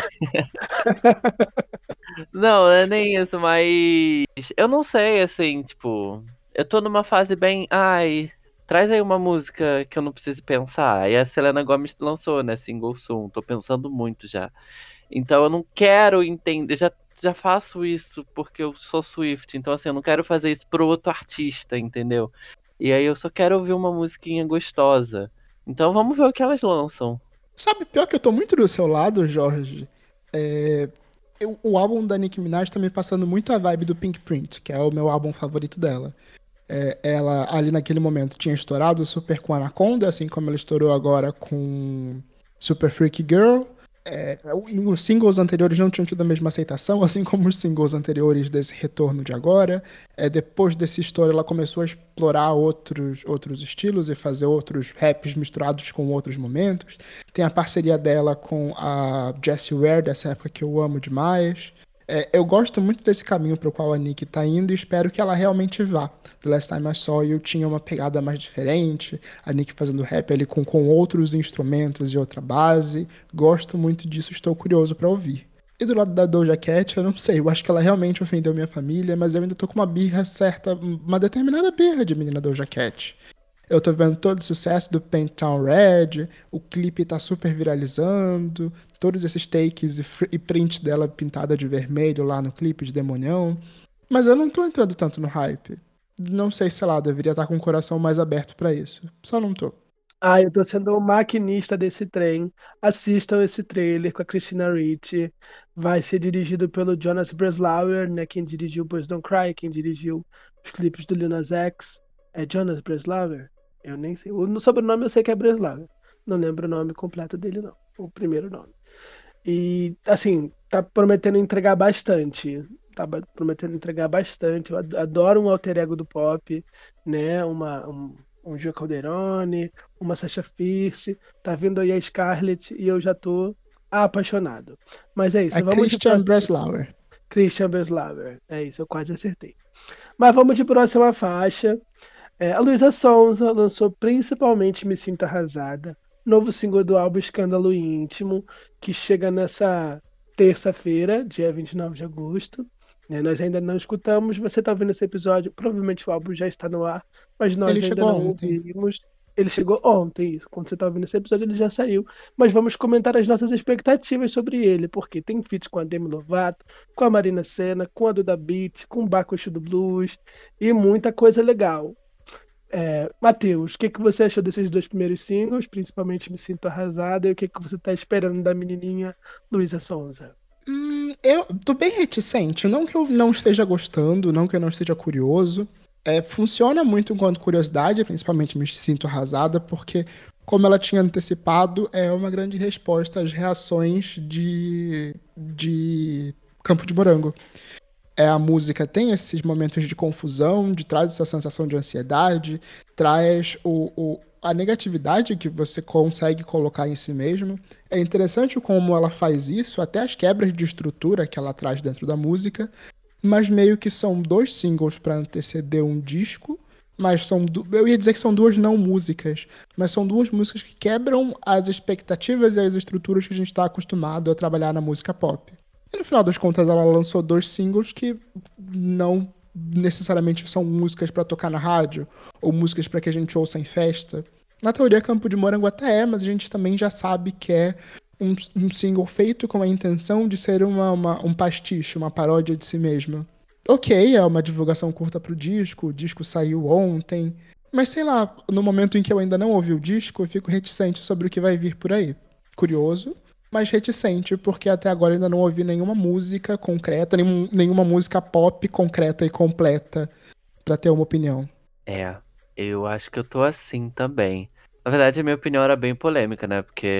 Não, é nem isso, mas eu não sei, assim, tipo, eu tô numa fase bem, ai, traz aí uma música que eu não preciso pensar. E a Selena Gomez lançou, né, Single Soon, tô pensando muito já. Então eu não quero entender, já faço isso porque eu sou Swift, então assim, eu não quero fazer isso pro outro artista, entendeu? E aí eu só quero ouvir uma musiquinha gostosa. Então vamos ver o que elas lançam. Sabe, pior que eu tô muito do seu lado, Jorge. O álbum da Nicki Minaj tá me passando muito a vibe do Pink Print, que é o meu álbum favorito dela. Ela, ali naquele momento, tinha estourado super com Anaconda, assim como ela estourou agora com Super Freaky Girl. Os singles anteriores não tinham tido a mesma aceitação, assim como os singles anteriores desse retorno de agora. Depois desse estouro, ela começou a explorar outros estilos e fazer outros raps misturados com outros momentos. Tem a parceria dela com a Jessie Ware, dessa época que eu amo demais. Eu gosto muito desse caminho pro qual a Nicki tá indo e espero que ela realmente vá. The Last Time I Saw You tinha uma pegada mais diferente, a Nicki fazendo rap ali com outros instrumentos e outra base. Gosto muito disso, estou curioso pra ouvir. E do lado da Doja Cat, eu não sei, eu acho que ela realmente ofendeu minha família, mas eu ainda tô com uma birra certa, uma determinada birra de menina Doja Cat. Eu tô vendo todo o sucesso do Paint Town Red, o clipe tá super viralizando, todos esses takes e prints dela pintada de vermelho lá no clipe de Demonião. Mas eu não tô entrando tanto no hype. Não sei, sei lá, deveria estar com o coração mais aberto pra isso. Só não tô. Ah, eu tô sendo o maquinista desse trem. Assistam esse trailer com a Christina Ricci. Vai ser dirigido pelo Jonas Breslauer, né? Quem dirigiu Boys Don't Cry, quem dirigiu os clipes do Lil Nas X. É Jonas Breslauer? Eu nem sei. No sobrenome eu sei que é Breslauer. Não lembro o nome completo dele, não. O primeiro nome. E, assim, tá prometendo entregar bastante. Prometendo entregar bastante. Eu adoro um alter ego do pop, né? Um Gil Calderone, uma Sasha Fierce. Tá vindo aí a Scarlett e eu já tô apaixonado. Mas é isso. É Vamos de Christian próxima. Breslauer. Christian Breslauer. É isso, eu quase acertei. Mas vamos de próxima faixa. A Luísa Sonza lançou principalmente Me Sinto Arrasada, novo single do álbum Escândalo Íntimo, que chega nessa terça-feira, dia 29 de agosto. Nós ainda não escutamos, você está ouvindo esse episódio, provavelmente o álbum já está no ar, mas nós Ele ainda chegou não ontem. ouvimos. Ele chegou ontem, isso. Quando você está ouvindo esse episódio, ele já saiu. Mas vamos comentar as nossas expectativas sobre ele, porque tem feat com a Demi Lovato, com a Marina Sena, com a Duda Beat, com o Baco Exu do Blues e muita coisa legal. Matheus, o que você achou desses dois primeiros singles? Principalmente Me Sinto Arrasada. E o que você tá esperando da menininha Luísa Sonza? Eu tô bem reticente. Não que eu não esteja gostando, não que eu não esteja curioso. Funciona muito enquanto curiosidade, principalmente Me Sinto Arrasada, porque, como ela tinha antecipado, é uma grande resposta às reações de Campo de Morango. A música tem esses momentos de confusão, traz essa sensação de ansiedade, traz a negatividade que você consegue colocar em si mesmo. É interessante como ela faz isso, até as quebras de estrutura que ela traz dentro da música, mas meio que são dois singles para anteceder um disco, mas eu ia dizer que são duas não músicas, mas são duas músicas que quebram as expectativas e as estruturas que a gente está acostumado a trabalhar na música pop. E no final das contas, ela lançou dois singles que não necessariamente são músicas pra tocar na rádio, ou músicas pra que a gente ouça em festa. Na teoria, Campo de Morango até mas a gente também já sabe que é um single feito com a intenção de ser um pastiche, uma paródia de si mesma. Ok, é uma divulgação curta pro disco, o disco saiu ontem, mas sei lá, no momento em que eu ainda não ouvi o disco, eu fico reticente sobre o que vai vir por aí. Curioso, mas reticente, porque até agora ainda não ouvi nenhuma música concreta, nenhuma música pop concreta e completa pra ter uma opinião. Eu acho que eu tô assim também. Na verdade, a minha opinião era bem polêmica, né? Porque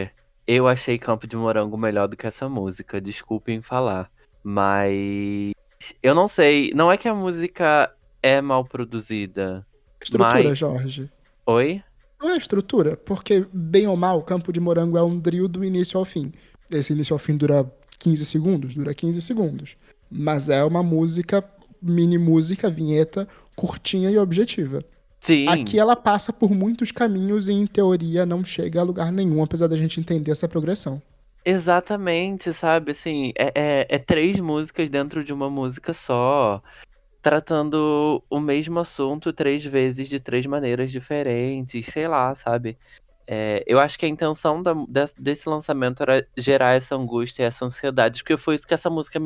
Eu achei Campo de Morango melhor do que essa música, desculpem falar. Mas eu não sei, não é que a música é mal produzida, Estrutura, mas. Jorge. Oi? Não é estrutura, porque, bem ou mal, Campo de Morango é um drill do início ao fim. Esse início ao fim dura 15 segundos? Dura 15 segundos. Mas é uma música, mini música, vinheta, curtinha e objetiva. Sim. Aqui ela passa por muitos caminhos e, em teoria, não chega a lugar nenhum, apesar da gente entender essa progressão. Exatamente, sabe? Assim, é 3 músicas dentro de uma música só, tratando o mesmo assunto 3 vezes de 3 maneiras diferentes, sei lá, sabe? Eu acho que a intenção desse lançamento era gerar essa angústia e essa ansiedade, porque foi isso que essa música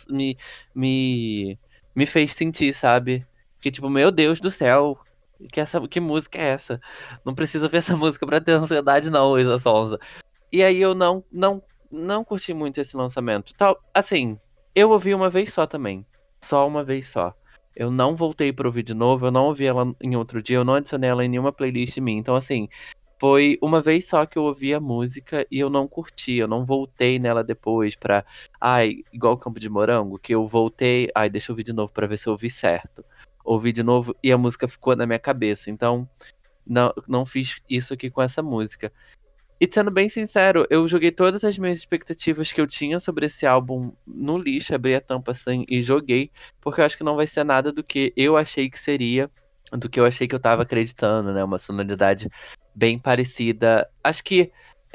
me fez sentir, sabe? Que tipo, meu Deus do céu, que música é essa? Não precisa ver essa música pra ter ansiedade, não, Luísa Sonza. E aí eu não curti muito esse lançamento. Assim, eu ouvi uma vez só também. Só uma vez só. Eu não voltei pra ouvir de novo, eu não ouvi ela em outro dia, eu não adicionei ela em nenhuma playlist minha. Então, assim, foi uma vez só que eu ouvi a música e eu não curti. Eu não voltei nela depois pra. Ai, igual o Campo de Morango, que eu voltei. Ai, deixa eu ouvir de novo pra ver se eu ouvi certo. Ouvi de novo e a música ficou na minha cabeça. Então, não fiz isso aqui com essa música. E sendo bem sincero, eu joguei todas as minhas expectativas que eu tinha sobre esse álbum no lixo, abri a tampa assim e joguei, porque eu acho que não vai ser nada do que eu achei que seria, do que eu achei que eu tava acreditando, né? Uma sonoridade bem parecida. Acho que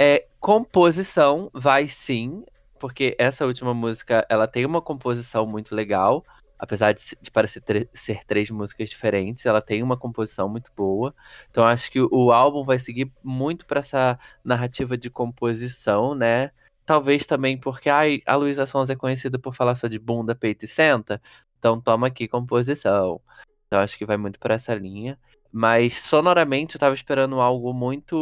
composição vai sim, porque essa última música, ela tem uma composição muito legal, apesar de parecer ser 3 músicas diferentes, ela tem uma composição muito boa. Então acho que o álbum vai seguir muito pra essa narrativa de composição, né? Talvez também porque a Luísa Sonza é conhecida por falar só de bunda, peito e senta. Então toma aqui composição. Então acho que vai muito pra essa linha. Mas sonoramente eu tava esperando algo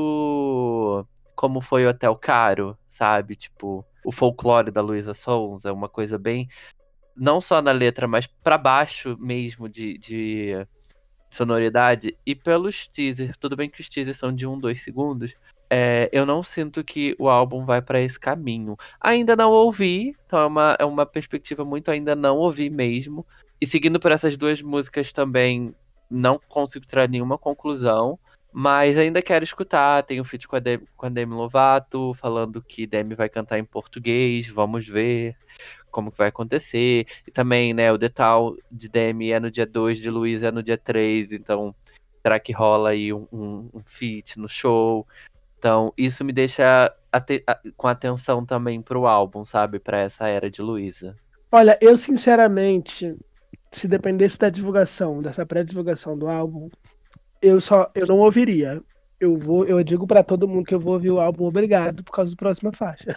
muito como foi o Hotel Caro, sabe? Tipo, o folclore da Luísa Sonza, uma coisa bem não só na letra, mas pra baixo mesmo de sonoridade. E pelos teasers, tudo bem que os teasers são de 2 segundos, eu não sinto que o álbum vai pra esse caminho. Ainda não ouvi, então é uma perspectiva muito ainda não ouvi mesmo. E seguindo por essas 2 músicas também, não consigo tirar nenhuma conclusão. Mas ainda quero escutar. Tem um feat com a Demi Lovato, falando que Demi vai cantar em português. Vamos ver como que vai acontecer. E também, né, o Detal de Demi é no dia 2, de Luísa é no dia 3. Então, será que rola aí um feat no show? Então, isso me deixa com atenção também pro álbum, sabe? Pra essa era de Luísa. Olha, eu sinceramente, se dependesse da divulgação, dessa pré-divulgação do álbum, eu não ouviria. Eu digo pra todo mundo que eu vou ouvir o álbum obrigado por causa da próxima faixa.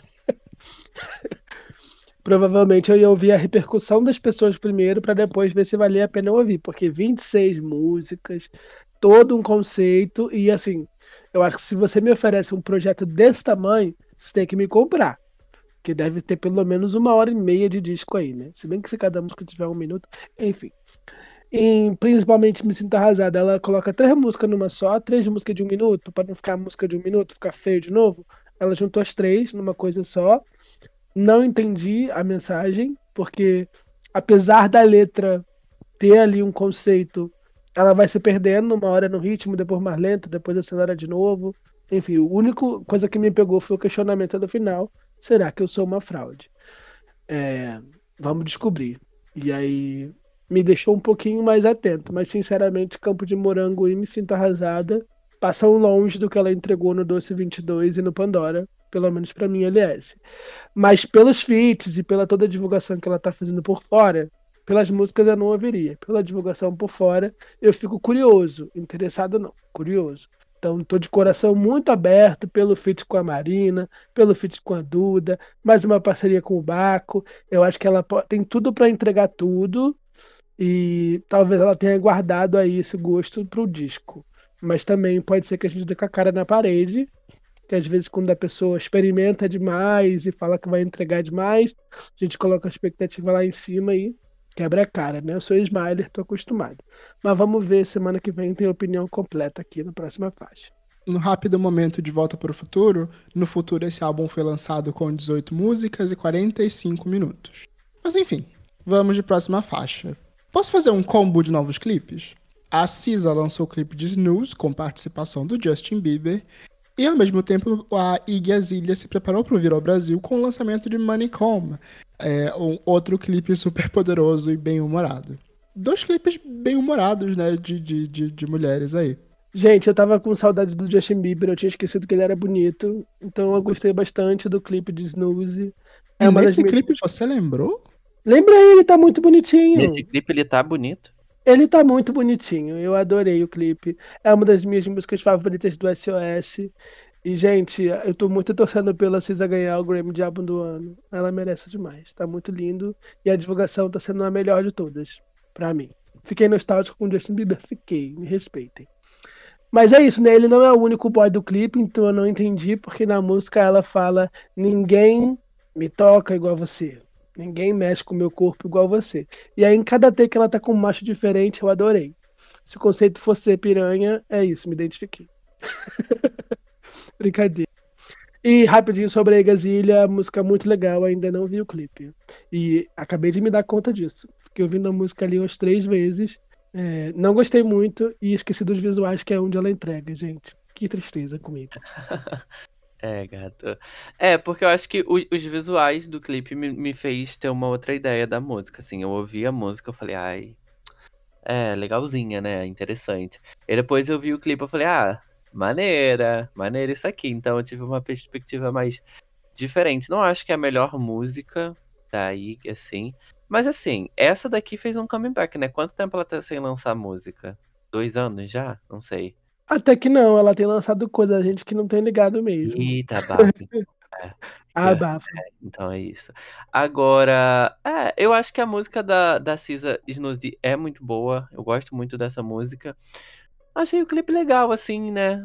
Provavelmente eu ia ouvir a repercussão das pessoas primeiro pra depois ver se valia a pena eu ouvir, porque 26 músicas, todo um conceito e assim, eu acho que se você me oferece um projeto desse tamanho, você tem que me comprar, que deve ter pelo menos 1h30 de disco aí, né? Se bem que se cada música tiver 1 minuto, enfim. E principalmente Me Sinto Arrasada, ela coloca 3 músicas numa só, 3 músicas de 1 minuto, para não ficar música de 1 minuto, ficar feio de novo. Ela juntou as 3 numa coisa só. Não entendi a mensagem, porque apesar da letra ter ali um conceito, ela vai se perdendo, uma hora no ritmo, depois mais lenta, depois acelera de novo. Enfim, a única coisa que me pegou foi o questionamento do final: será que eu sou uma fraude? Vamos descobrir. E aí me deixou um pouquinho mais atento, mas sinceramente, Campo de Morango e Me Sinto Arrasada passam longe do que ela entregou no Doce 22 e no Pandora, pelo menos pra mim, LS. Mas pelos feats e pela toda a divulgação que ela tá fazendo por fora, pelas músicas eu não ouviria. Pela divulgação por fora, eu fico curioso. Interessado não, curioso. Então tô de coração muito aberto pelo feat com a Marina, pelo feat com a Duda, mais uma parceria com o Baco. Eu acho que ela tem tudo para entregar tudo e talvez ela tenha guardado aí esse gosto pro disco. Mas também pode ser que a gente dê com a cara na parede, que às vezes quando a pessoa experimenta demais e fala que vai entregar demais, a gente coloca a expectativa lá em cima e quebra a cara, né? Eu sou Smiler, tô acostumado. Mas vamos ver, semana que vem tem opinião completa aqui na próxima faixa. No rápido momento de Volta para o Futuro, no futuro esse álbum foi lançado com 18 músicas e 45 minutos. Mas enfim, vamos de próxima faixa. Posso fazer um combo de novos clipes? A SZA lançou o clipe de Snooze, com participação do Justin Bieber, e ao mesmo tempo a Iggy Azalea se preparou para vir ao Brasil com o lançamento de Moneycom, um outro clipe super poderoso e bem-humorado. 2 clipes bem-humorados, né, de mulheres aí. Gente, eu tava com saudade do Justin Bieber, eu tinha esquecido que ele era bonito, então eu gostei bastante do clipe de Snooze. E nesse clipe você lembrou? Lembrei, ele tá muito bonitinho. Nesse clipe ele tá bonito. Ele tá muito bonitinho, eu adorei o clipe. É uma das minhas músicas favoritas do SOS. E, gente, eu tô muito torcendo pela SZA ganhar o Grammy de álbum do ano. Ela merece demais, tá muito lindo. E a divulgação tá sendo a melhor de todas, pra mim. Fiquei nostálgico com o Justin Bieber? Fiquei, me respeitem. Mas é isso, né? Ele não é o único boy do clipe, então eu não entendi, porque na música ela fala: ninguém me toca igual você. Ninguém mexe com o meu corpo igual você. E aí em cada take ela tá com um macho diferente, eu adorei. Se o conceito for ser piranha, é isso, me identifiquei. Brincadeira. E rapidinho sobre a Iggy Azalea, música muito legal, ainda não vi o clipe. E acabei de me dar conta disso. Fiquei ouvindo a música ali umas 3 vezes. Não gostei muito e esqueci dos visuais, que é onde ela entrega, gente. Que tristeza comigo. Gato. Porque eu acho que os visuais do clipe me fez ter uma outra ideia da música, assim. Eu ouvi a música, eu falei, ai, legalzinha, né? Interessante. E depois eu vi o clipe, eu falei, maneira isso aqui. Então eu tive uma perspectiva mais diferente. Não acho que é a melhor música da Iggy, assim. Mas assim, essa daqui fez um comeback, né? Quanto tempo ela tá sem lançar música? 2 anos já? Não sei. Até que não, ela tem lançado coisa, a gente que não tem ligado mesmo. Eita, bafo. Abafa. Então é isso. Agora, eu acho que a música da SZA Snooze é muito boa. Eu gosto muito dessa música. Achei o clipe legal, assim, né?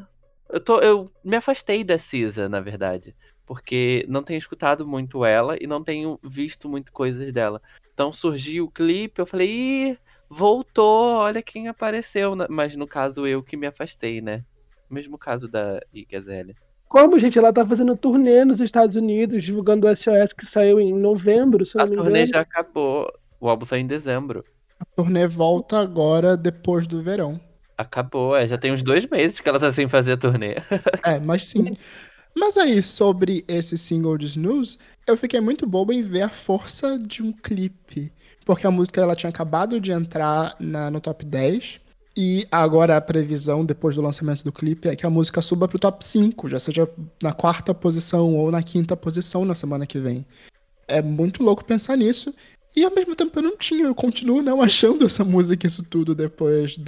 Eu me afastei da SZA, na verdade. Porque não tenho escutado muito ela e não tenho visto muito coisas dela. Então surgiu o clipe, eu falei, ih, voltou, olha quem apareceu. Mas no caso eu que me afastei, né? Mesmo caso da Iggy Azalea. Como, gente? Ela tá fazendo turnê nos Estados Unidos, divulgando o SOS, que saiu em novembro, se eu não me engano. A turnê já acabou. O álbum saiu em dezembro. A turnê volta agora, depois do verão. Acabou, já tem uns 2 meses que ela tá sem fazer a turnê. Mas sim. Mas aí, sobre esse single de Snooze, eu fiquei muito bobo em ver a força de um clipe. Porque a música ela tinha acabado de entrar no top 10. E agora a previsão, depois do lançamento do clipe, é que a música suba pro top 5, já seja na 4ª posição ou na 5ª posição na semana que vem. É muito louco pensar nisso. E ao mesmo tempo eu continuo não achando essa música isso tudo depois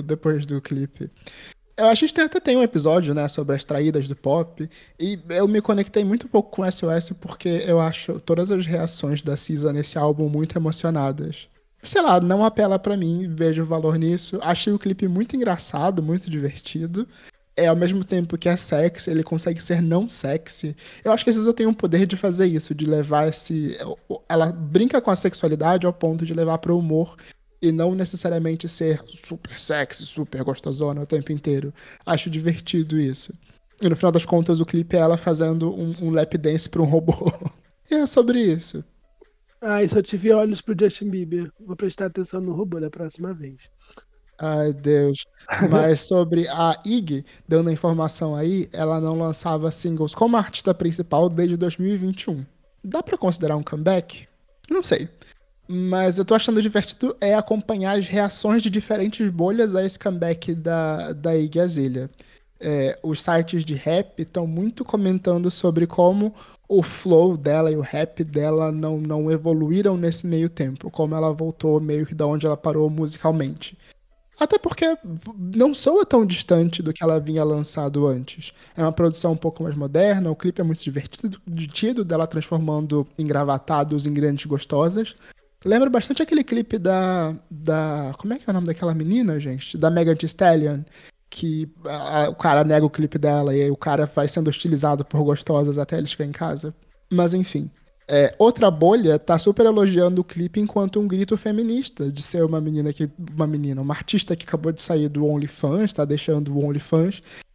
do clipe. Eu acho que até tem um episódio, né, sobre as traídas do pop, e eu me conectei muito pouco com SOS porque eu acho todas as reações da SZA nesse álbum muito emocionadas. Sei lá, não apela pra mim, vejo valor nisso. Achei o clipe muito engraçado, muito divertido. Ao mesmo tempo que é sexy, ele consegue ser não sexy. Eu acho que a SZA tem um poder de fazer isso, de levar ela brinca com a sexualidade ao ponto de levar pro humor e não necessariamente ser super sexy, super gostosona o tempo inteiro. Acho divertido isso. E no final das contas, o clipe é ela fazendo um lap dance pra um robô. E é sobre isso. Ai, só tive olhos pro Justin Bieber. Vou prestar atenção no robô da próxima vez. Ai, Deus. Mas sobre a Iggy, dando a informação aí, ela não lançava singles como artista principal desde 2021. Dá pra considerar um comeback? Não sei. Mas eu tô achando divertido acompanhar as reações de diferentes bolhas a esse comeback da Iggy Azalea. Os sites de rap estão muito comentando sobre como o flow dela e o rap dela não evoluíram nesse meio tempo, como ela voltou meio que da onde ela parou musicalmente. Até porque não soa tão distante do que ela vinha lançado antes. É uma produção um pouco mais moderna, o clipe é muito divertido dela transformando engravatados em grandes gostosas. Lembra bastante aquele clipe da... Como é que é o nome daquela menina, gente? Da Megan Thee Stallion, que o cara nega o clipe dela e aí o cara vai sendo hostilizado por gostosas até ele chegar em casa. Mas enfim. Outra bolha tá super elogiando o clipe enquanto um grito feminista, de ser uma artista que acabou de sair do OnlyFans, tá deixando o OnlyFans,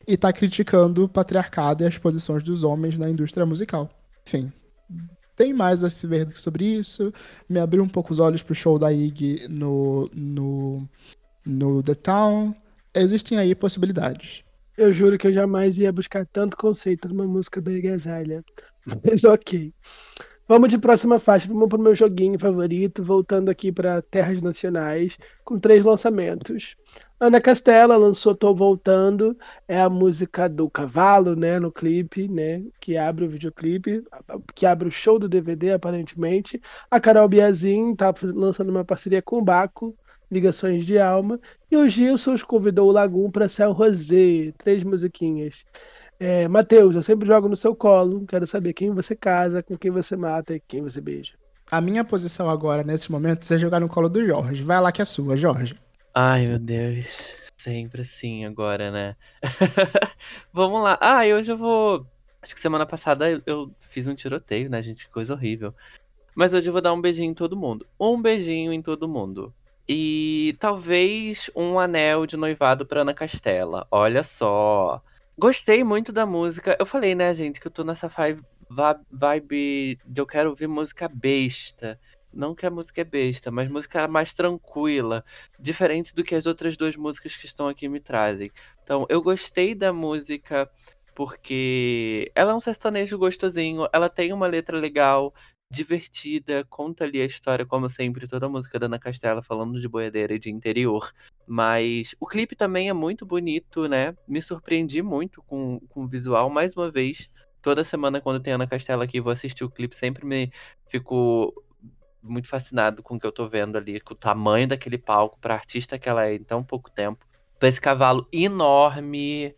e tá criticando o patriarcado e as posições dos homens na indústria musical. Enfim, tem mais a se ver sobre isso. Me abriu um pouco os olhos pro show da Iggy no The Town. Existem aí possibilidades. Eu juro que eu jamais ia buscar tanto conceito numa música da Iggy Azalea. Mas ok. Vamos de próxima faixa, vamos pro meu joguinho favorito, voltando aqui para terras nacionais, com 3 lançamentos. Ana Castela lançou Tô Voltando, é a música do cavalo, né, no clipe, né, que abre o videoclipe, que abre o show do DVD, aparentemente. A Carol Biazin tá lançando uma parceria com o Baco, Ligações de Alma, e o Gilson convidou o Lagum para Céu Rosé, 3 musiquinhas. Matheus, eu sempre jogo no seu colo. Quero saber quem você casa, com quem você mata e quem você beija. A minha posição agora, nesse momento, é jogar no colo do Jorge. Vai lá que é sua, Jorge. Ai, meu Deus. Sempre assim agora, né? Vamos lá. Hoje eu vou... Acho que semana passada eu fiz um tiroteio, né, gente? Coisa horrível. Mas hoje eu vou dar um beijinho em todo mundo. Um beijinho em todo mundo. E talvez um anel de noivado pra Ana Castela. Olha só. Gostei muito da música. Eu falei, né, gente, que eu tô nessa vibe de eu quero ouvir música besta. Não que a música é besta, mas música mais tranquila. Diferente do que as outras 2 músicas que estão aqui me trazem. Então, eu gostei da música porque ela é um sertanejo gostosinho. Ela tem uma letra legal, divertida. Conta ali a história, como sempre, toda a música da Ana Castela falando de boiadeira e de interior. Mas o clipe também é muito bonito, né? Me surpreendi muito com o visual. Mais uma vez, toda semana quando tem Ana Castela aqui, vou assistir o clipe. Sempre me fico muito fascinado com o que eu tô vendo ali. Com o tamanho daquele palco, pra artista que ela é em tão pouco tempo. Pra esse cavalo enorme,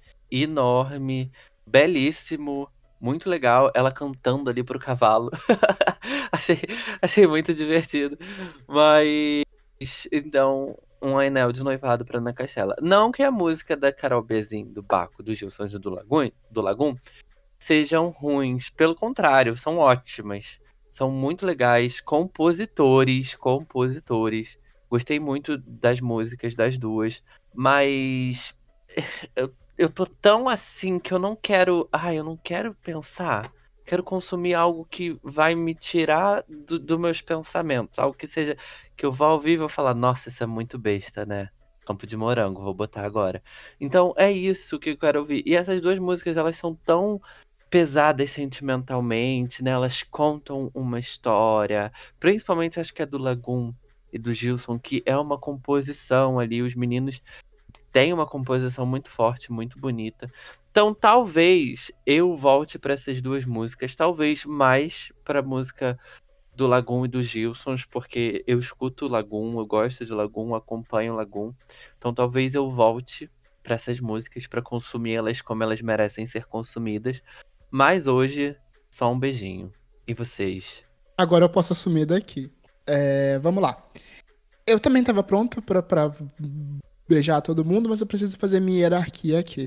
belíssimo. Muito legal. Ela cantando ali pro cavalo. achei muito divertido. Mas, então... Um anel de noivado pra Ana Castela. Não que a música da Carol Bezin, do Baco, do Gilson e do Lagum sejam ruins. Pelo contrário, são ótimas. São muito legais. Compositores. Gostei muito das músicas das 2. Mas eu tô tão assim que eu não quero... eu não quero pensar. Quero consumir algo que vai me tirar dos meus pensamentos. Algo que seja... Que eu vá ouvir e vou falar, nossa, isso é muito besta, né? Campo de Morango, vou botar agora. Então, é isso que eu quero ouvir. E essas 2 músicas, elas são tão pesadas sentimentalmente, né? Elas contam uma história. Principalmente, acho que é do Lagum e do Gilson, que é uma composição ali. Os meninos têm uma composição muito forte, muito bonita. Então, talvez eu volte para essas 2 músicas. Talvez mais para a música do Lagum e do Gilsons, porque eu escuto o Lagum, eu gosto de Lagum, acompanho o Lagum. Então talvez eu volte para essas músicas para consumir elas como elas merecem ser consumidas. Mas hoje, só um beijinho. E vocês? Agora eu posso assumir daqui. Vamos lá. Eu também tava pronto pra beijar todo mundo, mas eu preciso fazer minha hierarquia aqui.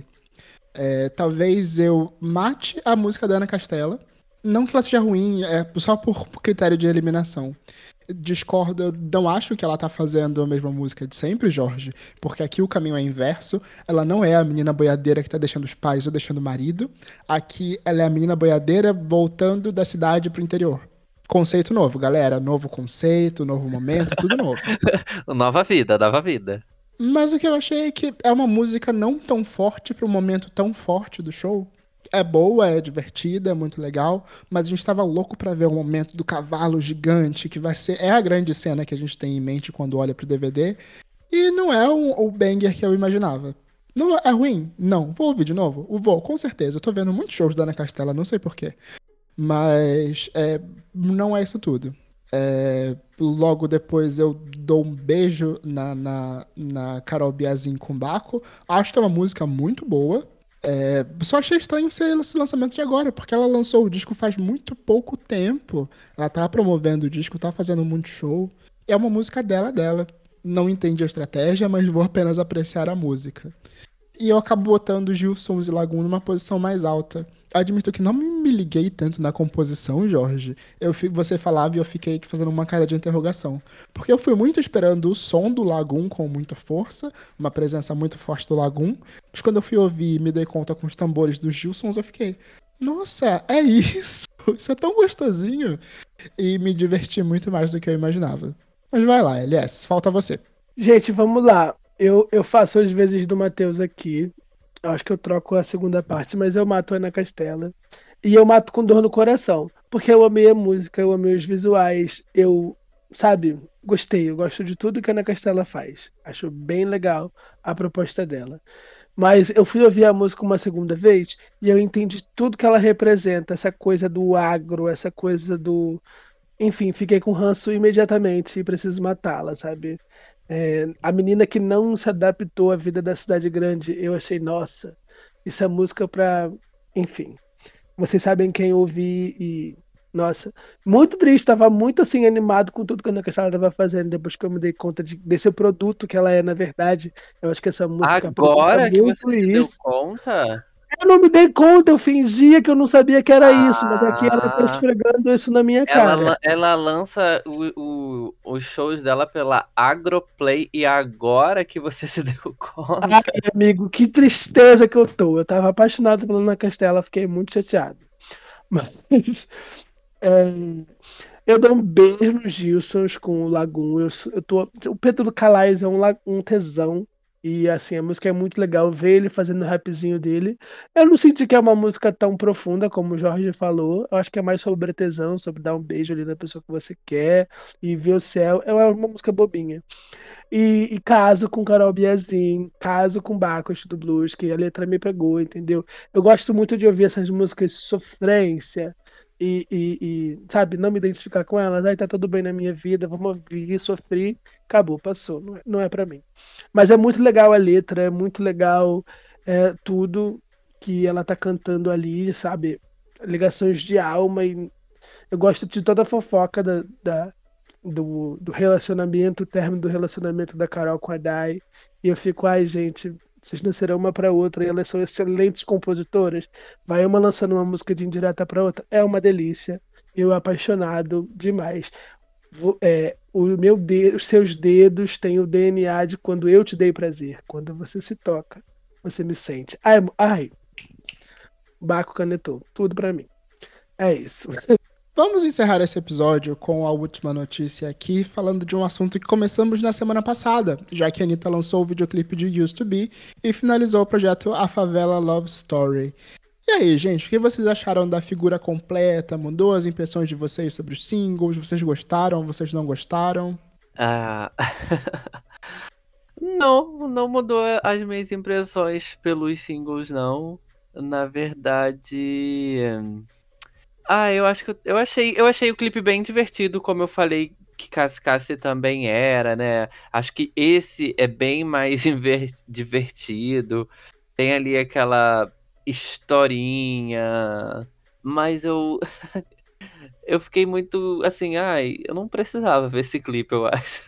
Talvez eu mate a música da Ana Castela. Não que ela seja ruim, é só por critério de eliminação. Discordo, eu não acho que ela tá fazendo a mesma música de sempre, Jorge, porque aqui o caminho é inverso. Ela não é a menina boiadeira que tá deixando os pais ou deixando o marido. Aqui ela é a menina boiadeira voltando da cidade pro interior. Conceito novo, galera. Novo conceito, novo momento, tudo novo. Nova vida. Mas o que eu achei é que é uma música não tão forte para um momento tão forte do show. É boa, é divertida, é muito legal, mas a gente tava louco pra ver o momento do cavalo gigante, que vai ser... É a grande cena que a gente tem em mente quando olha pro DVD, e não é o banger que eu imaginava. Não é ruim? Não. Vou ouvir de novo? Vou, com certeza. Eu tô vendo muitos shows da Ana Castela, não sei porquê. Mas não é isso tudo. Logo depois eu dou um beijo na Carol Biazin com Baco. Acho que é uma música muito boa. Só achei estranho ser esse lançamento de agora, porque ela lançou o disco faz muito pouco tempo. Ela tá promovendo o disco, tá fazendo muito show. É uma música dela. Não entendi a estratégia, mas vou apenas apreciar a música. E eu acabo botando Gilson e Lagum numa posição mais alta. Admito que não me liguei tanto na composição, Jorge. Você falava e eu fiquei fazendo uma cara de interrogação. Porque eu fui muito esperando o som do Lagum com muita força, uma presença muito forte do Lagum, Mas quando eu fui ouvir e me dei conta com os tambores dos Gilsons, eu fiquei, nossa, é isso! Isso é tão gostosinho! E me diverti muito mais do que eu imaginava. Mas vai lá, LS, falta você. Gente, vamos lá. Eu faço as vezes do Matheus aqui. Eu acho que eu troco a segunda parte, mas eu mato a Ana Castela. E eu mato com dor no coração. Porque eu amei a música, eu amei os visuais. Sabe, gostei. Eu gosto de tudo que a Ana Castela faz. Acho bem legal a proposta dela. Mas eu fui ouvir a música uma segunda vez e eu entendi tudo que ela representa. Essa coisa do agro, essa coisa do. Enfim, fiquei com ranço imediatamente e preciso matá-la, sabe? A menina que não se adaptou à vida da cidade grande, eu achei, nossa, isso é música pra. Enfim, vocês sabem quem ouvir e. Nossa, muito triste, tava muito assim animado com tudo que a Ana Castela tava fazendo, depois que eu me dei conta desse produto que ela é, na verdade. Eu acho que essa música Agora que muito você se deu isso. conta? Eu não me dei conta, eu fingia que eu não sabia que era isso, mas aqui ela tá Ah, esfregando isso na minha cara. ela lança os shows dela pela Agroplay e agora que você se deu conta. Ai, amigo, que tristeza que eu tô. Eu tava apaixonado pela Ana Castela, fiquei muito chateado. Mas é, eu dou um beijo nos Gilsons com o Lagoon. O Pedro Calais é um tesão. E assim, a música é muito legal ver ele fazendo o rapzinho dele. Eu não senti que é uma música tão profunda como o Jorge falou. Eu acho que é mais sobre tesão, sobre dar um beijo ali na pessoa que você quer e ver o céu. É uma música bobinha. E caso com Carol Biazin, caso com Bacchus do Blues, que a letra me pegou, entendeu? Eu gosto muito de ouvir essas músicas de sofrência sabe, não me identificar com elas. Aí tá tudo bem na minha vida, vamos ouvir, sofri, acabou, passou. Não é pra mim. Mas é muito legal a letra, é muito legal tudo que ela tá cantando ali, sabe? Ligações de alma e eu gosto de toda a fofoca do relacionamento, o término do relacionamento da Carol com a Dai. E eu fico, ai, gente, vocês nasceram uma pra outra e elas são excelentes compositoras. Vai uma lançando uma música de indireta pra outra. É uma delícia. Eu apaixonado demais. Os seus dedos têm o DNA de quando eu te dei prazer. Quando você se toca, você me sente. Ai, Baco canetou. Tudo pra mim. É isso. Vamos encerrar esse episódio com a última notícia aqui, falando de um assunto que começamos na semana passada, já que a Anitta lançou o videoclipe de Used to Be e finalizou o projeto A Favela Love Story. E aí, gente, o que vocês acharam da figura completa? Mudou as impressões de vocês sobre os singles? Vocês gostaram? Vocês não gostaram? Ah, não mudou as minhas impressões pelos singles, não. Na verdade, eu achei o clipe bem divertido, como eu falei que Cassie também era, né? Acho que esse é bem mais divertido. Tem ali aquela historinha, mas eu fiquei muito assim, eu não precisava ver esse clipe, eu acho.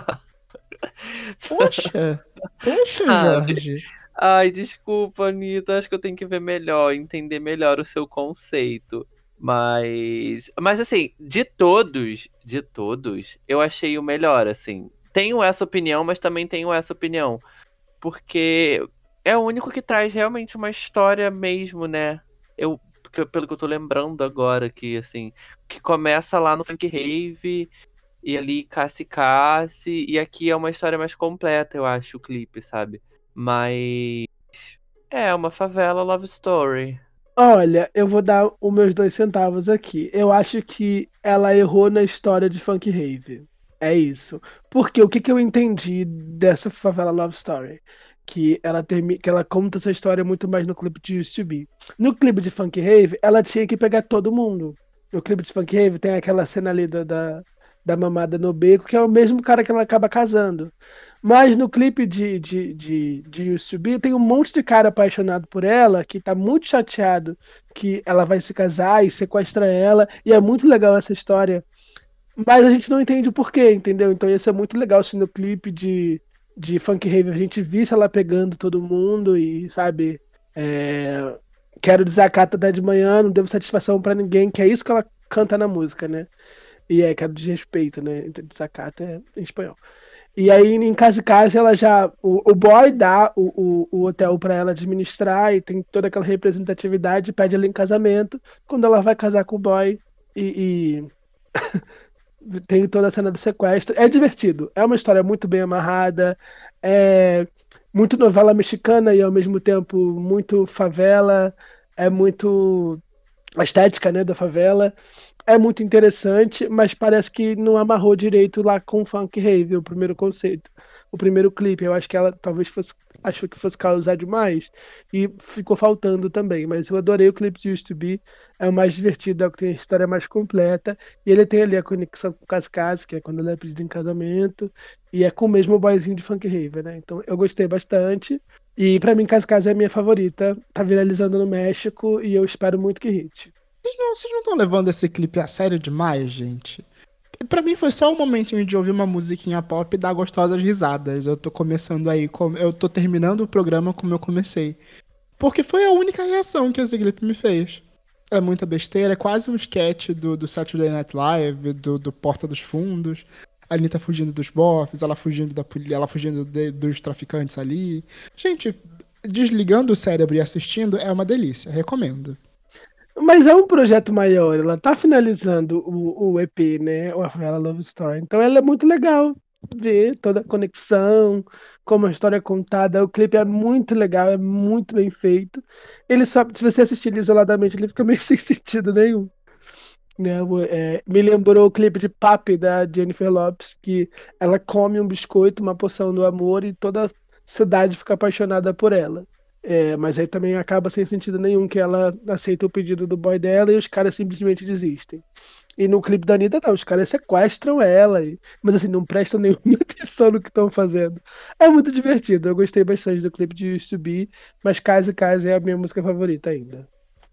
Poxa, Sabe? Jorge. Ai, desculpa, Anitta, acho que eu tenho que ver melhor, entender melhor o seu conceito. Mas assim, de todos, eu achei o melhor, assim. Tenho essa opinião, mas também tenho essa opinião. Porque é o único que traz realmente uma história mesmo, né? Pelo que eu tô lembrando agora aqui, assim, que começa lá no Funk Rave, e ali Cassie, e aqui é uma história mais completa, eu acho, o clipe, sabe? Mas é uma favela love story. Olha, eu vou dar os meus 2 centavos aqui. Eu acho que ela errou na história de Funk Rave. É isso. Porque o que eu entendi dessa Favela Love Story? Que ela conta essa história muito mais no clipe de Used to Be. No clipe de Funk Rave, ela tinha que pegar todo mundo. No clipe de Funk Rave tem aquela cena ali da mamada no beco, que é o mesmo cara que ela acaba casando. Mas no clipe de Used to Be, tem um monte de cara apaixonado por ela, que tá muito chateado que ela vai se casar e sequestra ela. E é muito legal essa história. Mas a gente não entende o porquê, entendeu? Então ia ser muito legal se no clipe de Funk Rave a gente visse ela pegando todo mundo e, sabe, quero desacato até de manhã, não devo satisfação pra ninguém, que é isso que ela canta na música, né? E quero desrespeito, né? Desacato é em espanhol. E aí, em Casa ela já. O boy dá o hotel pra ela administrar e tem toda aquela representatividade, pede ela em casamento. Quando ela vai casar com o boy e tem toda a cena do sequestro. É divertido. É uma história muito bem amarrada. É muito novela mexicana e ao mesmo tempo muito favela. É muito a estética, né, da favela. É muito interessante, mas parece que não amarrou direito lá com o Funk Rave, o primeiro conceito, o primeiro clipe. Eu acho que ela talvez achou que fosse causar demais e ficou faltando também. Mas eu adorei o clipe de Used to Be, é o mais divertido, é o que tem a história mais completa. E ele tem ali a conexão com o Cascas, que é quando ela é pedida em casamento, e é com o mesmo boyzinho de Funk Rave, né? Então eu gostei bastante. E pra mim, Cascas é a minha favorita. Tá viralizando no México e eu espero muito que hit. Vocês não estão levando esse clipe a sério demais, gente? Pra mim foi só um momentinho de ouvir uma musiquinha pop e dar gostosas risadas. Eu tô começando aí, eu tô terminando o programa como eu comecei. Porque foi a única reação que esse clipe me fez. É muita besteira, é quase um sketch do Saturday Night Live, do Porta dos Fundos. A Anitta fugindo dos bofs, ela fugindo da polícia, ela fugindo dos traficantes ali. Gente, desligando o cérebro e assistindo é uma delícia, recomendo. Mas é um projeto maior, ela tá finalizando o EP, né? O Favela Love Story. Então ela é muito legal ver toda a conexão, como a história é contada. O clipe é muito legal, é muito bem feito. Ele só, se você assistir ele isoladamente, ele fica meio sem sentido nenhum. Né? Me lembrou o clipe de Papi da Jennifer Lopez, que ela come um biscoito, uma poção do amor, e toda a cidade fica apaixonada por ela. Mas aí também acaba sem sentido nenhum que ela aceita o pedido do boy dela e os caras simplesmente desistem. E no clipe da Anitta, não, os caras sequestram ela, mas assim, não prestam nenhuma atenção no que estão fazendo. É muito divertido, eu gostei bastante do clipe de Used to Be, mas Case Case é a minha música favorita ainda.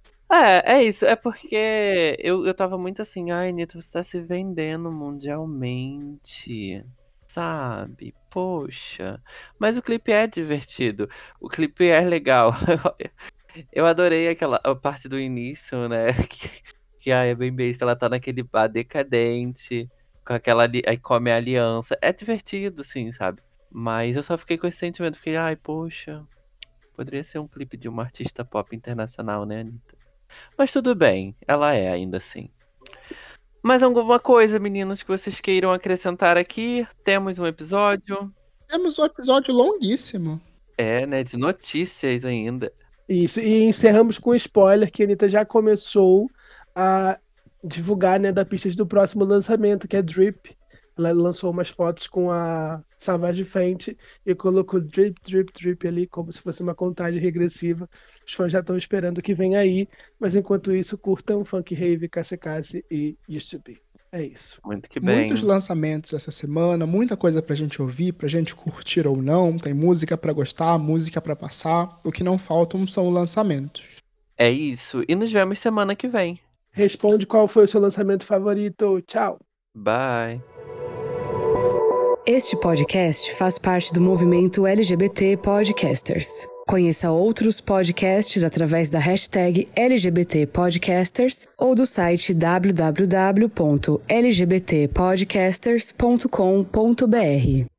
É isso. É porque eu tava muito assim, ai, Anitta, você tá se vendendo mundialmente. Sabe? Poxa. Mas o clipe é divertido. O clipe é legal. Eu adorei aquela a parte do início, né? Que a bem besta, ela tá naquele bar decadente, com aquela aí come a aliança. É divertido, sim, sabe? Mas eu só fiquei com esse sentimento, fiquei, ai, poxa, poderia ser um clipe de uma artista pop internacional, né, Anitta? Mas tudo bem, ela é ainda assim. Mais alguma coisa, meninos, que vocês queiram acrescentar aqui? Temos um episódio. Temos um episódio longuíssimo. É, né? De notícias ainda. Isso, e encerramos com spoiler que a Anitta já começou a divulgar, né, da pista do próximo lançamento, que é Drip. Ela lançou umas fotos com a Savage Fenty e colocou Drip, Drip, Drip ali, como se fosse uma contagem regressiva. Os fãs já estão esperando que venha aí, mas enquanto isso, curtam Funk Rave, Cassie Cassie e Used to Be. É isso. Muito que bem. Muitos lançamentos essa semana, muita coisa pra gente ouvir, pra gente curtir ou não. Tem música pra gostar, música pra passar. O que não faltam são lançamentos. É isso. E nos vemos semana que vem. Responde qual foi o seu lançamento favorito. Tchau. Bye. Este podcast faz parte do movimento LGBT Podcasters. Conheça outros podcasts através da hashtag LGBT Podcasters ou do site www.lgbtpodcasters.com.br.